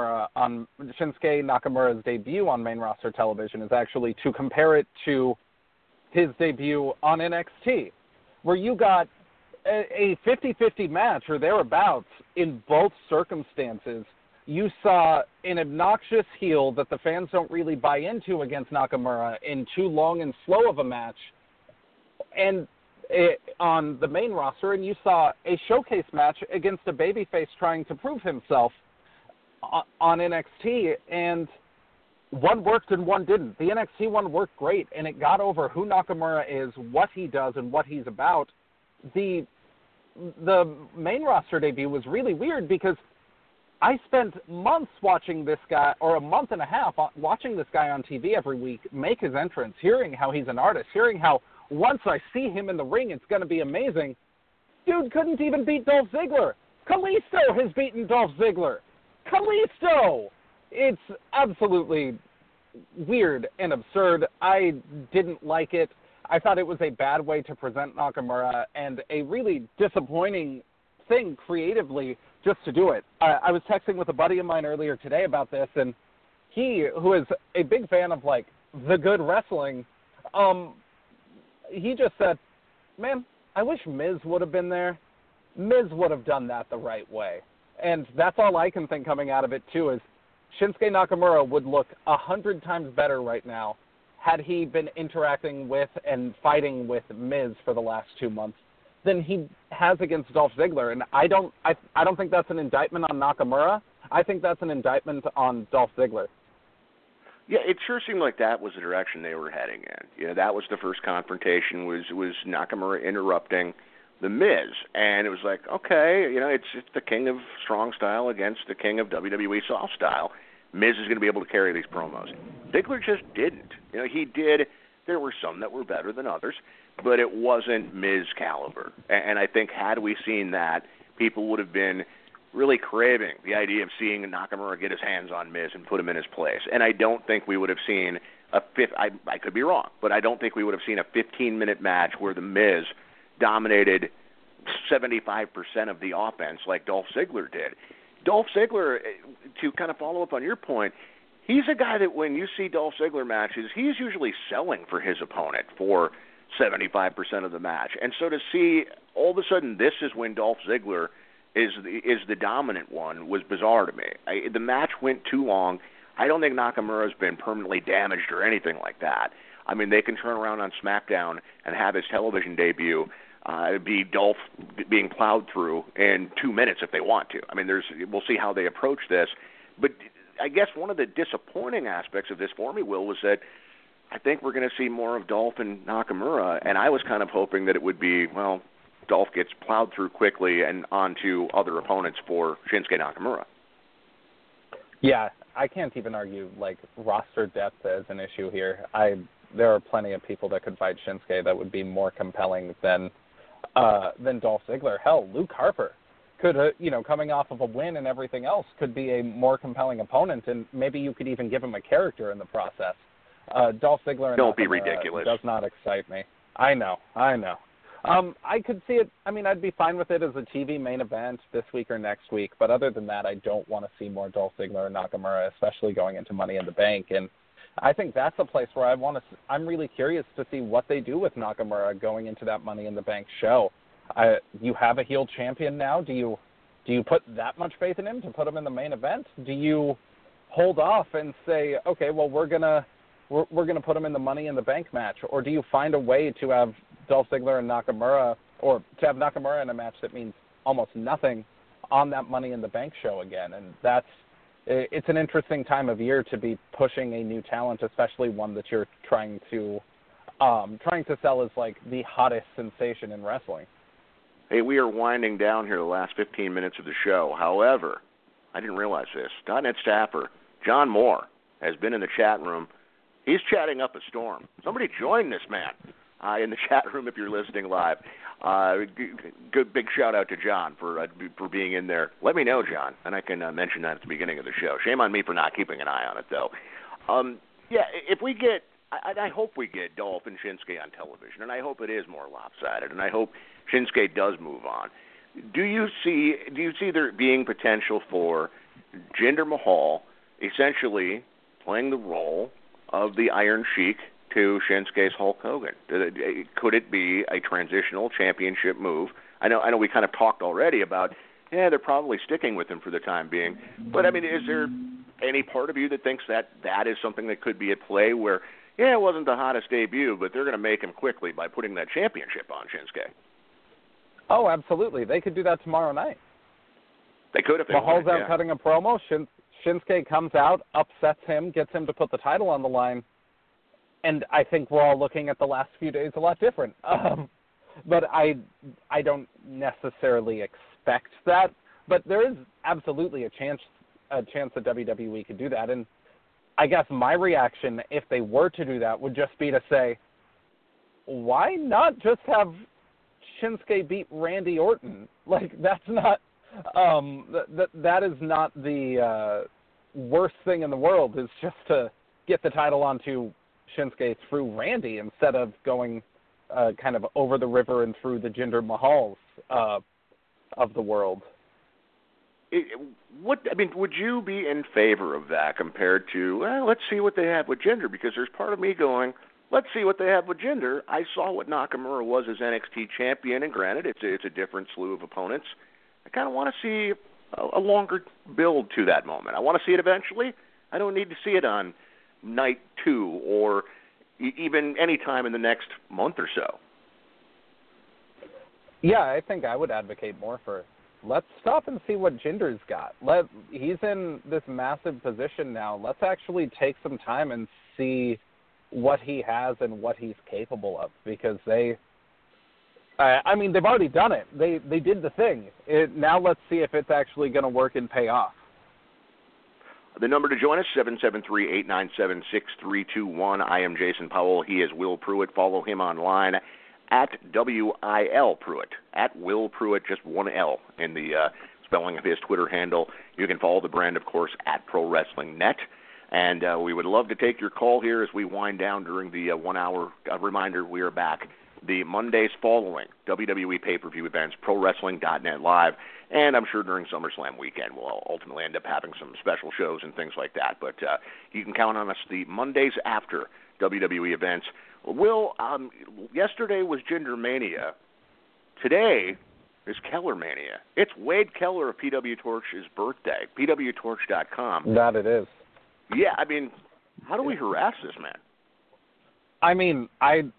Nakamura's debut on main roster television is actually to compare it to his debut on NXT, where you got a 50-50 match or thereabouts in both circumstances. You saw an obnoxious heel that the fans don't really buy into against Nakamura in too long and slow of a match and on the main roster, and you saw a showcase match against a babyface trying to prove himself on NXT, and one worked and one didn't. The NXT one worked great, and it got over who Nakamura is, what he does, and what he's about. The main roster debut was really weird because I spent months watching this guy, or a month and a half, watching this guy on TV every week make his entrance, hearing how he's an artist, hearing how once I see him in the ring, it's going to be amazing. Dude couldn't even beat Dolph Ziggler. Kalisto has beaten Dolph Ziggler. Kalisto! It's absolutely weird and absurd. I didn't like it. I thought it was a bad way to present Nakamura and a really disappointing thing creatively just to do it. I was texting with a buddy of mine earlier today about this, and he, who is a big fan of, like, the good wrestling, he just said, man, I wish Miz would have been there. Miz would have done that the right way. And that's all I can think coming out of it, too, is Shinsuke Nakamura would look 100 times better right now had he been interacting with and fighting with Miz for the last 2 months than he has against Dolph Ziggler. And I don't think that's an indictment on Nakamura. I think that's an indictment on Dolph Ziggler. Yeah, it sure seemed like that was the direction they were heading in. You know, that was the first confrontation, was Nakamura interrupting The Miz, and it was like, okay, you know, it's the king of strong style against the king of WWE soft style. Miz is going to be able to carry these promos. Ziggler just didn't. You know, he did. There were some that were better than others, but it wasn't Miz caliber. And I think had we seen that, people would have been really craving the idea of seeing Nakamura get his hands on Miz and put him in his place. And I don't think we would have seen I could be wrong, but I don't think we would have seen a 15-minute match where the Miz dominated 75% of the offense like Dolph Ziggler did. Dolph Ziggler, to kind of follow up on your point, he's a guy that when you see Dolph Ziggler matches, he's usually selling for his opponent for 75% of the match. And so to see all of a sudden this is when Dolph Ziggler is the dominant one was bizarre to me. The match went too long. I don't think Nakamura's been permanently damaged or anything like that. I mean, they can turn around on SmackDown and have his television debut be Dolph being plowed through in 2 minutes if they want to. I mean, we'll see how they approach this. But I guess one of the disappointing aspects of this for me, Will, was that I think we're going to see more of Dolph and Nakamura, and I was kind of hoping that it would be, well, Dolph gets plowed through quickly and onto other opponents for Shinsuke Nakamura. Yeah, I can't even argue, like, roster depth as an issue here. There are plenty of people that could fight Shinsuke that would be more compelling than Dolph Ziggler. Hell, Luke Harper could, coming off of a win and everything else, could be a more compelling opponent, and maybe you could even give him a character in the process. Dolph Ziggler and Don't be Nakamura ridiculous. Does not excite me. I know. I could see it. I mean, I'd be fine with it as a TV main event this week or next week, but other than that, I don't want to see more Dolph Ziggler and Nakamura, especially going into Money in the Bank. And I think that's a place where I'm really curious to see what they do with Nakamura going into that Money in the Bank show. You have a heel champion now. Do you put that much faith in him to put him in the main event? Do you hold off and say, okay, well, we're gonna put him in the Money in the Bank match, or do you find a way to have Dolph Ziggler and Nakamura, or to have Nakamura in a match that means almost nothing on that Money in the Bank show again? And it's an interesting time of year to be pushing a new talent, especially one that you're trying to sell as like the hottest sensation in wrestling. Hey, we are winding down here the last 15 minutes of the show. However, I didn't realize this. .NET staffer John Moore has been in the chat room. He's chatting up a storm. Somebody join this man in the chat room if you're listening live. Good big shout out to John for being in there. Let me know, John, and I can mention that at the beginning of the show. Shame on me for not keeping an eye on it, though. If we get, I hope we get Dolph and Shinsuke on television, and I hope it is more lopsided, and I hope Shinsuke does move on. Do you see there being potential for Jinder Mahal essentially playing the role of the Iron Sheik to Shinsuke's Hulk Hogan? Could it be a transitional championship move? I know we kind of talked already about, they're probably sticking with him for the time being. But, I mean, is there any part of you that thinks that is something that could be at play where, it wasn't the hottest debut, but they're going to make him quickly by putting that championship on Shinsuke? Oh, absolutely. They could do that tomorrow night. They could if they Mahal's wanted, out cutting a promo. Shinsuke comes out, upsets him, gets him to put the title on the line, and I think we're all looking at the last few days a lot different. But I don't necessarily expect that. But there is absolutely a chance that WWE could do that. And I guess my reaction, if they were to do that, would just be to say, why not just have Shinsuke beat Randy Orton? Like, that's not that is not the worst thing in the world, is just to get the title onto Shinsuke through Randy instead of going kind of over the river and through the Jinder Mahals of the world. Would you be in favor of that compared to, let's see what they have with Jinder? Because there's part of me going, let's see what they have with Jinder. I saw what Nakamura was as NXT champion, and granted, it's a different slew of opponents. I kind of want to see a longer build to that moment. I want to see it eventually. I don't need to see it on night 2 or even any time in the next month or so. Yeah, I think I would advocate more for, let's stop and see what Jinder's got. He's in this massive position now. Let's actually take some time and see what he has and what he's capable of, because they've already done it. They did the thing. Now let's see if it's actually going to work and pay off. The number to join us, 773-897-6321. I am Jason Powell. He is Will Pruitt. Follow him online at WIL Pruitt, at Will Pruitt, just one L in the spelling of his Twitter handle. You can follow the brand, of course, at Pro Wrestling Net. And we would love to take your call here as we wind down during the 1 hour. Reminder, we are back the Mondays following WWE pay-per-view events, ProWrestling.net Live, and I'm sure during SummerSlam weekend we'll ultimately end up having some special shows and things like that. But you can count on us the Mondays after WWE events. Will, yesterday was Jinder Mania. Today is Keller Mania. It's Wade Keller of PW Torch's birthday, PWTorch.com. That it is. Yeah, I mean, how do we harass this man? I mean, I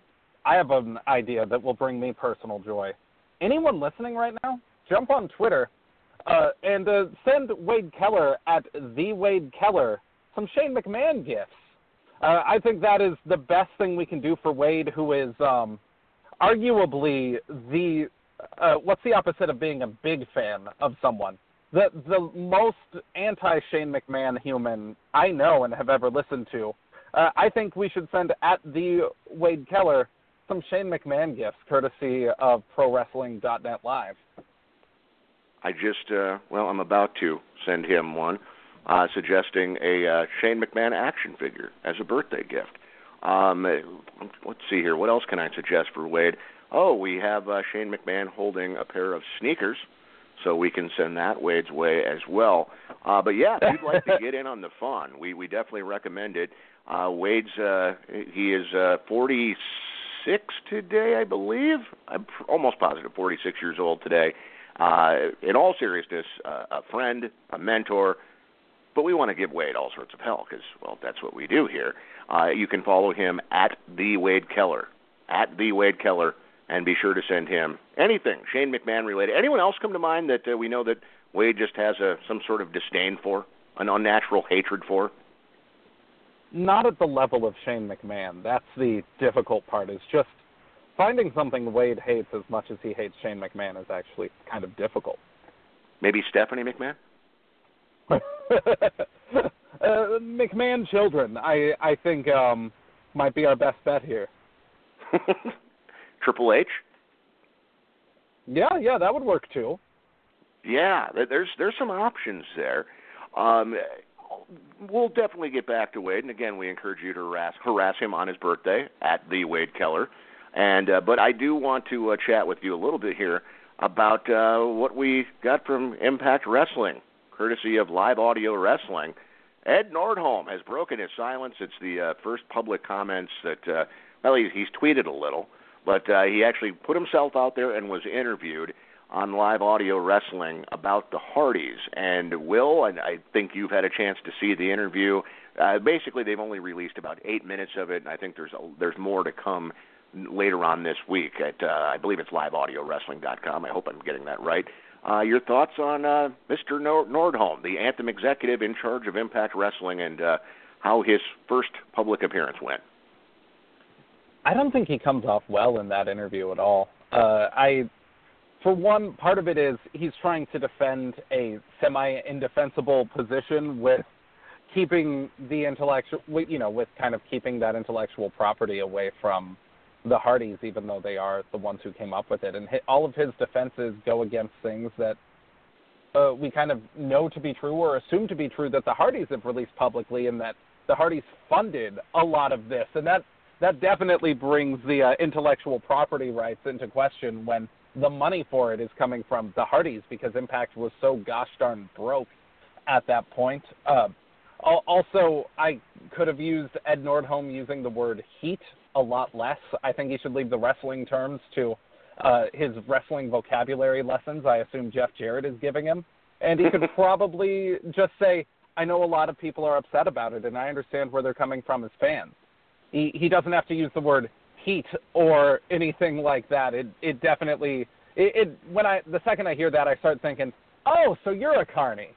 I have an idea that will bring me personal joy. Anyone listening right now, jump on Twitter and send Wade Keller at the Wade Keller some Shane McMahon gifts. I think that is the best thing we can do for Wade, who is arguably the what's the opposite of being a big fan of someone? The most anti-Shane McMahon human I know and have ever listened to. I think we should send at the Wade Keller some Shane McMahon gifts, courtesy of ProWrestling.net Live. I just, I'm about to send him one, suggesting a Shane McMahon action figure as a birthday gift. Let's see here. What else can I suggest for Wade? Oh, we have Shane McMahon holding a pair of sneakers, so we can send that Wade's way as well. But yeah, if you'd like to get in on the fun, we definitely recommend it. Wade's, he is 46 today, I believe. I'm almost positive 46 years old today. In all seriousness, a friend, a mentor, but we want to give Wade all sorts of hell because, well, that's what we do here. You can follow him at the Wade Keller, and be sure to send him anything Shane McMahon related. Anyone else come to mind that we know that Wade just has some sort of disdain for, an unnatural hatred for? Not at the level of Shane McMahon. That's the difficult part, is just finding something Wade hates as much as he hates Shane McMahon is actually kind of difficult. Maybe Stephanie McMahon? McMahon children, I think, might be our best bet here. Triple H? Yeah, that would work too. Yeah, there's some options there. We'll definitely get back to Wade, and again, we encourage you to harass him on his birthday at the Wade Keller. And but I do want to chat with you a little bit here about what we got from Impact Wrestling, courtesy of Live Audio Wrestling. Ed Nordholm has broken his silence. It's the first public comments that, he's tweeted a little, but he actually put himself out there and was interviewed on Live Audio Wrestling about the Hardys. And Will, and I think you've had a chance to see the interview. Basically, they've only released about 8 minutes of it, and I think there's more to come later on this week at, I believe it's liveaudiowrestling.com. I hope I'm getting that right. Your thoughts on Mr. Nordholm, the Anthem executive in charge of Impact Wrestling, and how his first public appearance went? I don't think he comes off well in that interview at all. For one, part of it is he's trying to defend a semi-indefensible position with keeping the intellectual, with kind of keeping that intellectual property away from the Hardys, even though they are the ones who came up with it. And all of his defenses go against things that we kind of know to be true or assume to be true that the Hardys have released publicly, and that the Hardys funded a lot of this. And that definitely brings the intellectual property rights into question when the money for it is coming from the Hardys, because Impact was so gosh darn broke at that point. Also, I could have used Ed Nordholm using the word heat a lot less. I think he should leave the wrestling terms to his wrestling vocabulary lessons I assume Jeff Jarrett is giving him. And he could probably just say, I know a lot of people are upset about it, and I understand where they're coming from as fans. He doesn't have to use the word heat or anything like that. It definitely, the second I hear that, I start thinking, oh, so you're a carny.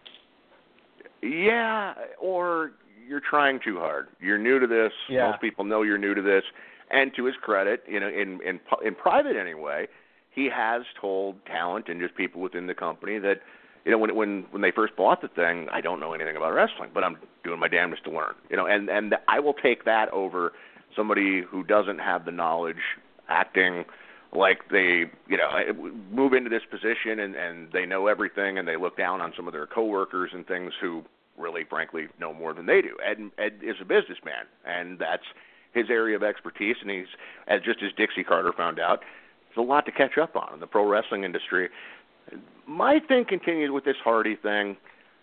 Yeah, or you're trying too hard. You're new to this. Yeah. Most people know you're new to this. And to his credit, in private anyway, he has told talent and just people within the company that, when they first bought the thing, I don't know anything about wrestling, but I'm doing my damnedest to learn. And I will take that over somebody who doesn't have the knowledge, acting like they, move into this position and they know everything, and they look down on some of their coworkers and things who really, frankly, know more than they do. Ed is a businessman, and that's his area of expertise, and he's, just as Dixie Carter found out, there's a lot to catch up on in the pro wrestling industry. My thing continues with this Hardy thing.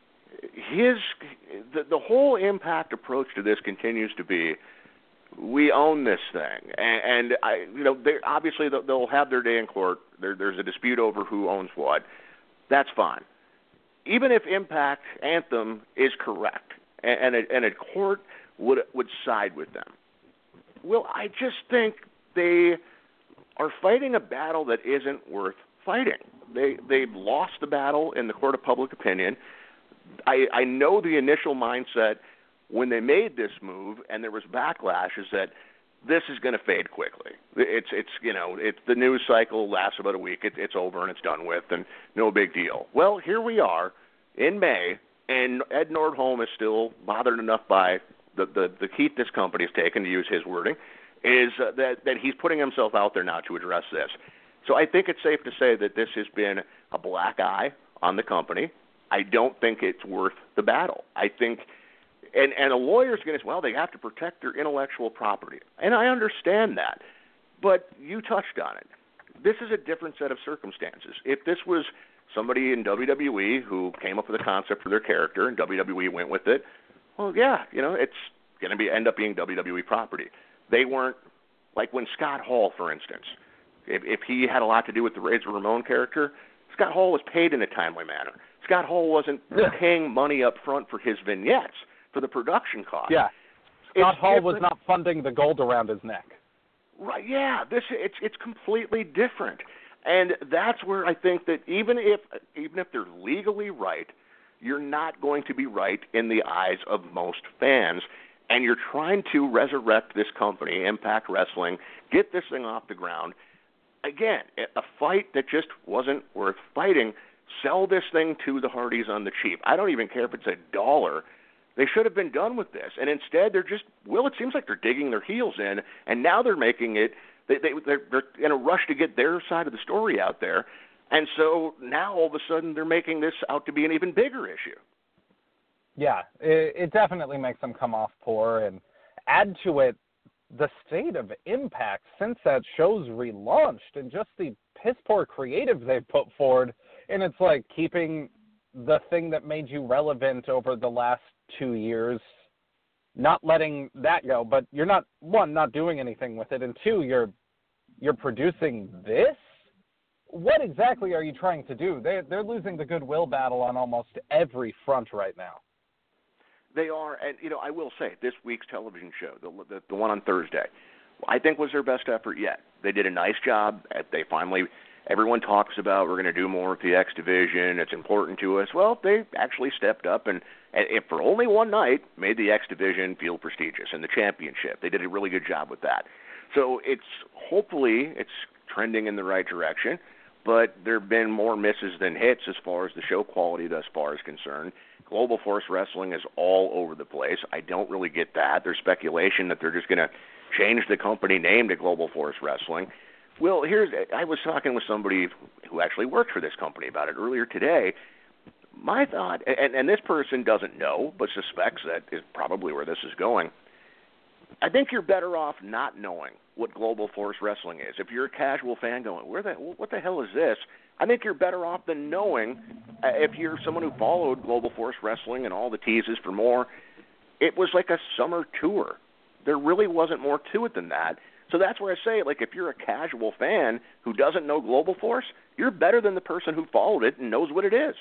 The whole Impact approach to this continues to be, we own this thing, and obviously they'll have their day in court. There's a dispute over who owns what. That's fine. Even if Impact Anthem is correct, and a court would side with them, well, I just think they are fighting a battle that isn't worth fighting. They've lost the battle in the court of public opinion. I know the initial mindset when they made this move and there was backlash is that this is going to fade quickly. It's the news cycle lasts about a week. It's over and it's done with and no big deal. Well, here we are in May, and Ed Nordholm is still bothered enough by the heat this company has taken, to use his wording, is that he's putting himself out there now to address this. So I think it's safe to say that this has been a black eye on the company. I don't think it's worth the battle. I think, and a lawyer's going to say, well, they have to protect their intellectual property. And I understand that. But you touched on it. This is a different set of circumstances. If this was somebody in WWE who came up with a concept for their character and WWE went with it, well, yeah, it's going to end up being WWE property. They weren't, like when Scott Hall, for instance, if he had a lot to do with the Razor Ramon character, Scott Hall was paid in a timely manner. Scott Hall wasn't paying money up front for his vignettes, for the production cost. Yeah. Scott Hall was not funding the gold around his neck. Right, yeah. It's completely different. And that's where I think that even if they're legally right, you're not going to be right in the eyes of most fans. And you're trying to resurrect this company, Impact Wrestling, get this thing off the ground. Again, a fight that just wasn't worth fighting. Sell this thing to the Hardys on the cheap. I don't even care if it's $1. They should have been done with this. And instead, they're just, it seems like they're digging their heels in, and now they're making it, they're in a rush to get their side of the story out there. And so now, all of a sudden, they're making this out to be an even bigger issue. Yeah, it definitely makes them come off poor, and add to it the state of Impact since that show's relaunched and just the piss-poor creative they've put forward. And it's like keeping the thing that made you relevant over the last 2 years, not letting that go. But you're not, one, not doing anything with it, and two, you're producing this? What exactly are you trying to do? They're losing the goodwill battle on almost every front right now. They are, and I will say, this week's television show, the one on Thursday, I think was their best effort yet. They did a nice job. They finally, everyone talks about we're going to do more with the X Division. It's important to us. Well, they actually stepped up and for only one night, made the X Division feel prestigious and the championship. They did a really good job with that. So hopefully it's trending in the right direction. But there have been more misses than hits as far as the show quality thus far is concerned. Global Force Wrestling is all over the place. I don't really get that. There's speculation that they're just going to change the company name to Global Force Wrestling. Well, I was talking with somebody who actually worked for this company about it earlier today. My thought, and this person doesn't know, but suspects that is probably where this is going, I think you're better off not knowing what Global Force Wrestling is. If you're a casual fan going, what the hell is this? I think you're better off than knowing. If you're someone who followed Global Force Wrestling and all the teases for more, it was like a summer tour. There really wasn't more to it than that. So that's where I say, like, if you're a casual fan who doesn't know Global Force, you're better than the person who followed it and knows what it is.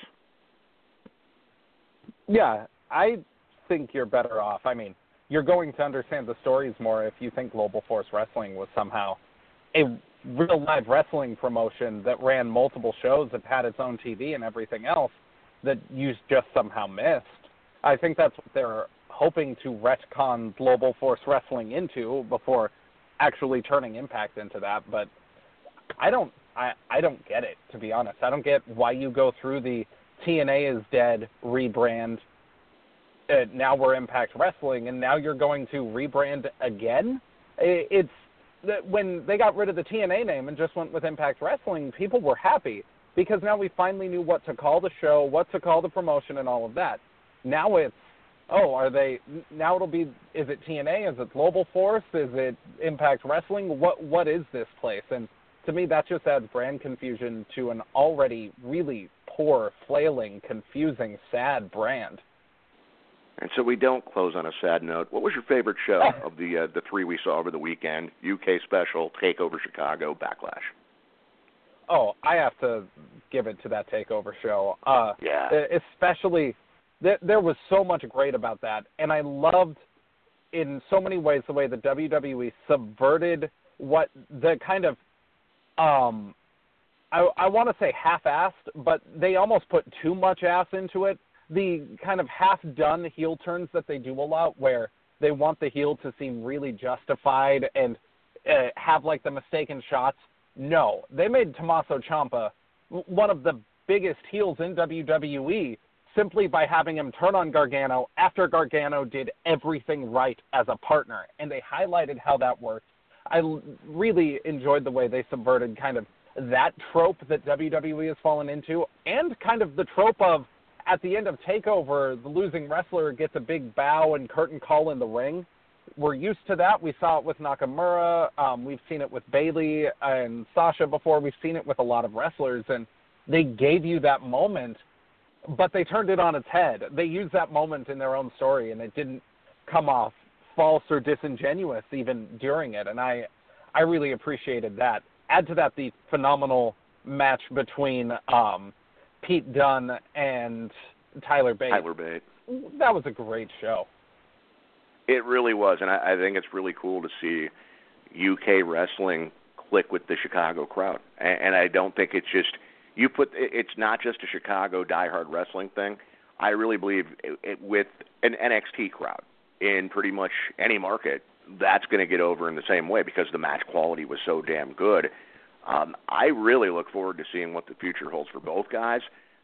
Yeah, I think you're better off. I mean, you're going to understand the stories more if you think Global Force Wrestling was somehow a real live wrestling promotion that ran multiple shows, that had its own TV and everything else that you just somehow missed. I think that's what they're hoping to retcon Global Force Wrestling into before actually turning Impact into that. But I don't get it, to be honest. I don't get why you go through the TNA is dead rebrand. Now we're Impact Wrestling, and now you're going to rebrand again? It's that when they got rid of the TNA name and just went with Impact Wrestling, people were happy because now we finally knew what to call the show, what to call the promotion, and all of that. Now it's, now it'll be, is it TNA? Is it Global Force? Is it Impact Wrestling? What is this place? And to me, that just adds brand confusion to an already really poor, flailing, confusing, sad brand. And so we don't close on a sad note. What was your favorite show of the three we saw over the weekend? UK Special, TakeOver Chicago, Backlash. Oh, I have to give it to that TakeOver show. Yeah. Especially, there was so much great about that. And I loved in so many ways the way the WWE subverted what the kind of I want to say half-assed, but they almost put too much ass into it. The kind of half-done heel turns that they do a lot, where they want the heel to seem really justified and have like the mistaken shots. No, they made Tommaso Ciampa one of the biggest heels in WWE simply by having him turn on Gargano after Gargano did everything right as a partner, and they highlighted how that worked. I really enjoyed the way they subverted kind of that trope that WWE has fallen into, and kind of the trope of at the end of TakeOver, the losing wrestler gets a big bow and curtain call in the ring. We're used to that. We saw it with Nakamura. We've seen it with Bayley and Sasha before. We've seen it with a lot of wrestlers, and they gave you that moment, but they turned it on its head. They used that moment in their own story, and it didn't come off false or disingenuous even during it, and I really appreciated that. Add to that the phenomenal match between Pete Dunne and Tyler Bate. That was a great show. It really was, and I think it's really cool to see UK wrestling click with the Chicago crowd. And I don't think it's just it's not just a Chicago diehard wrestling thing. I really believe with an NXT crowd in pretty much any market, that's going to get over in the same way because the match quality was so damn good. I really look forward to seeing what the future holds for both guys.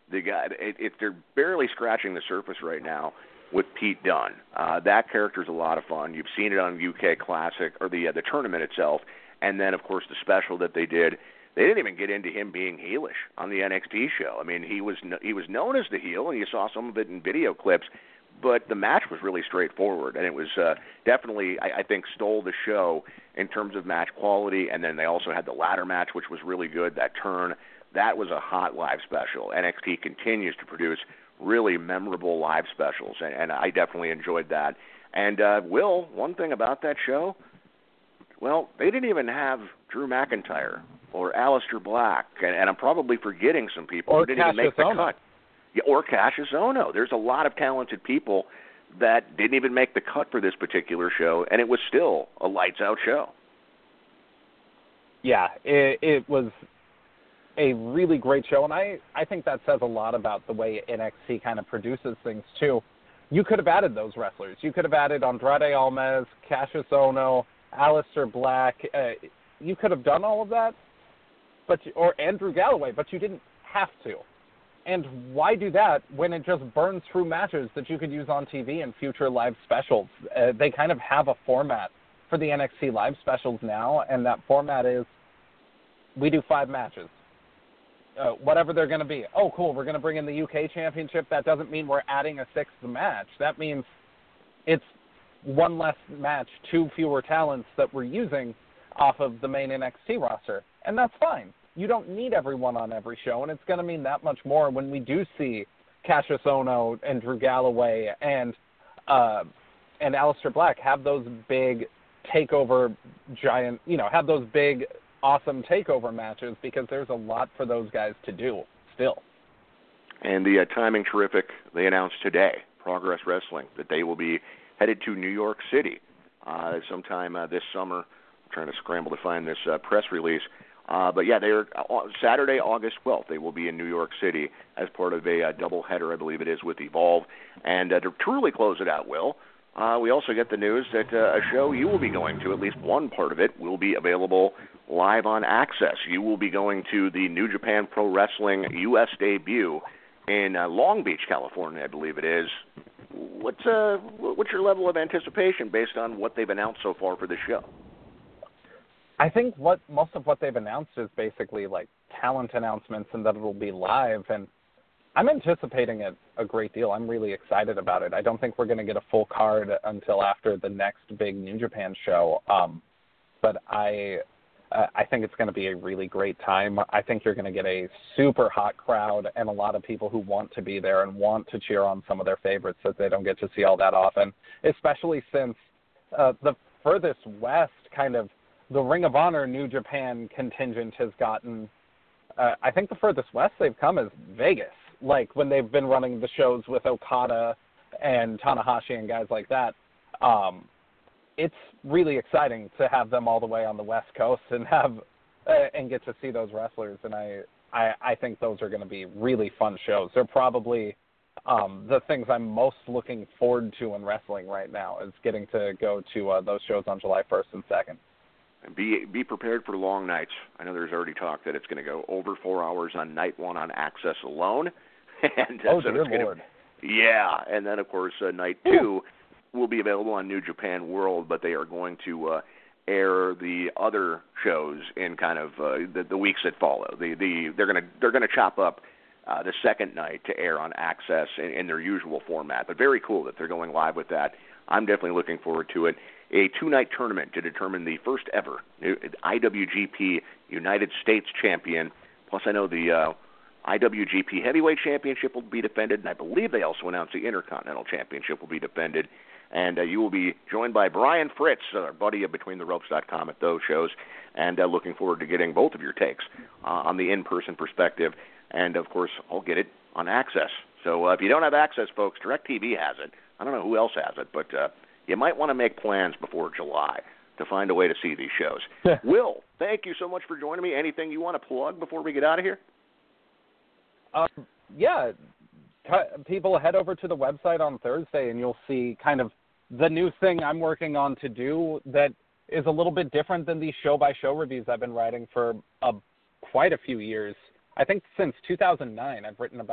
They're barely scratching the surface right now with Pete Dunne. That character's a lot of fun. You've seen it on UK Classic, or the tournament itself, and then, of course, the special that they did. They didn't even get into him being heelish on the NXT show. I mean, he was known as the heel, and you saw some of it in video clips, but the match was really straightforward, and it was definitely, I think, stole the show in terms of match quality, and then they also had the ladder match, which was really good, that turn. That was a hot live special. NXT continues to produce really memorable live specials, and I definitely enjoyed that. And, Will, one thing about that show, well, they didn't even have Drew McIntyre or Aleister Black, and I'm probably forgetting some people who didn't even make the cut. Yeah, or Cassius Ohno. There's a lot of talented people that didn't even make the cut for this particular show, and it was still a lights-out show. Yeah, it was a really great show, and I think that says a lot about the way NXT kind of produces things, too. You could have added those wrestlers. You could have added Andrade Almas, Cassius Ohno, Aleister Black. You could have done all of that, or Andrew Galloway, but you didn't have to. And why do that when it just burns through matches that you could use on TV and future live specials? They kind of have a format for the NXT live specials now, and that format is we do 5 matches. Whatever they're going to be. Oh, cool, we're going to bring in the UK Championship. That doesn't mean we're adding a 6th match. That means it's one less match, 2 fewer talents that we're using off of the main NXT roster. And that's fine. You don't need everyone on every show, and it's going to mean that much more when we do see Cassius Ohno and Drew Galloway and Aleister Black have those big takeover giant, have those big awesome takeover matches, because there's a lot for those guys to do still. And the timing terrific, they announced today, Progress Wrestling, that they will be headed to New York City sometime this summer. I'm trying to scramble to find this press release. But yeah, they're Saturday, August 12th. They will be in New York City as part of a doubleheader, I believe it is, with Evolve. And to truly close it out, Will, we also get the news that a show you will be going to, at least one part of it, will be available live on Access. You will be going to the New Japan Pro Wrestling U.S. debut in Long Beach, California, I believe it is. What's your level of anticipation based on what they've announced so far for the show? I think most of what they've announced is basically like talent announcements, and that it'll be live, and I'm anticipating it a great deal. I'm really excited about it. I don't think we're going to get a full card until after the next big New Japan show, but I think it's going to be a really great time. I think you're going to get a super hot crowd and a lot of people who want to be there and want to cheer on some of their favorites that they don't get to see all that often, especially since the furthest west kind of the Ring of Honor New Japan contingent has gotten, I think the furthest west they've come is Vegas, like when they've been running the shows with Okada and Tanahashi and guys like that. it's really exciting to have them all the way on the West Coast and have and get to see those wrestlers. And I think those are going to be really fun shows. They're probably the things I'm most looking forward to in wrestling right now is getting to go to those shows on July 1st and 2nd. And be prepared for long nights. I know there's already talk that it's going to go over 4 hours on night one on Access alone. And oh, so dear Lord. Yeah, and then, of course, night two will be available on New Japan World, but they are going to air the other shows in kind of the weeks that follow. They're going to chop up the second night to air on Access in their usual format. But very cool that they're going live with that. I'm definitely looking forward to it. A 2-night tournament to determine the first ever IWGP United States champion. Plus, I know the IWGP Heavyweight Championship will be defended, and I believe they also announced the Intercontinental Championship will be defended. And you will be joined by Brian Fritz, our buddy of BetweenTheRopes.com at those shows, and looking forward to getting both of your takes on the in-person perspective. And, of course, I'll get it on Access. So if you don't have Access, folks, DirecTV has it. I don't know who else has it, but you might want to make plans before July to find a way to see these shows. Will, thank you so much for joining me. Anything you want to plug before we get out of here? Yeah, people head over to the website on Thursday and you'll see kind of the new thing I'm working on to do that is a little bit different than these show-by-show reviews I've been writing for quite a few years. I think since 2009 I've written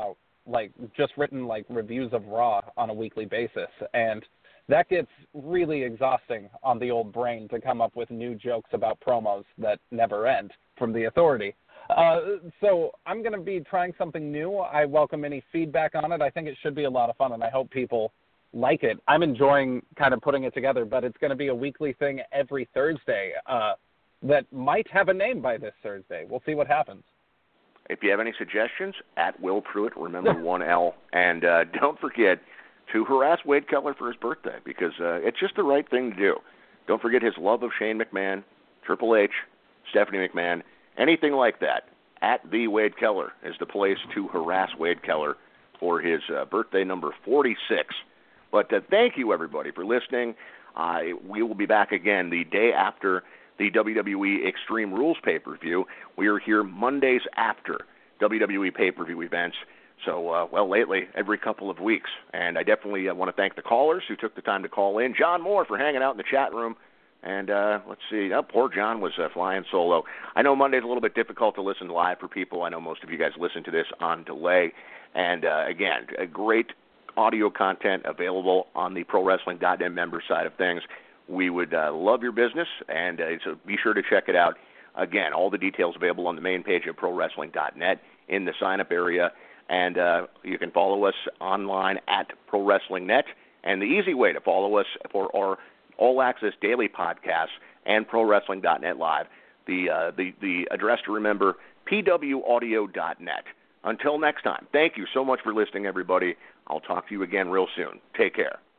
reviews of Raw on a weekly basis, and that gets really exhausting on the old brain to come up with new jokes about promos that never end from the Authority. So I'm going to be trying something new. I welcome any feedback on it. I think it should be a lot of fun, and I hope people like it. I'm enjoying kind of putting it together, but it's going to be a weekly thing every Thursday that might have a name by this Thursday. We'll see what happens. If you have any suggestions, at Will Pruitt, remember 1L. And don't forget to harass Wade Keller for his birthday because it's just the right thing to do. Don't forget his love of Shane McMahon, Triple H, Stephanie McMahon, anything like that. At the Wade Keller is the place to harass Wade Keller for his birthday number 46. But thank you, everybody, for listening. We will be back again the day after the WWE Extreme Rules pay-per-view. We are here Mondays after WWE pay-per-view events. So, lately, every couple of weeks. And I definitely want to thank the callers who took the time to call in. John Moore for hanging out in the chat room. And let's see, poor John was flying solo. I know Monday's a little bit difficult to listen live for people. I know most of you guys listen to this on delay. And, again, a great audio content available on the ProWrestling.net member side of things. We would love your business, and so be sure to check it out. Again, all the details available on the main page of ProWrestling.net in the sign-up area. And you can follow us online at ProWrestlingNet. And the easy way to follow us for our all-access daily podcasts and ProWrestling.net Live, the address to remember, pwaudio.net. Until next time, thank you so much for listening, everybody. I'll talk to you again real soon. Take care.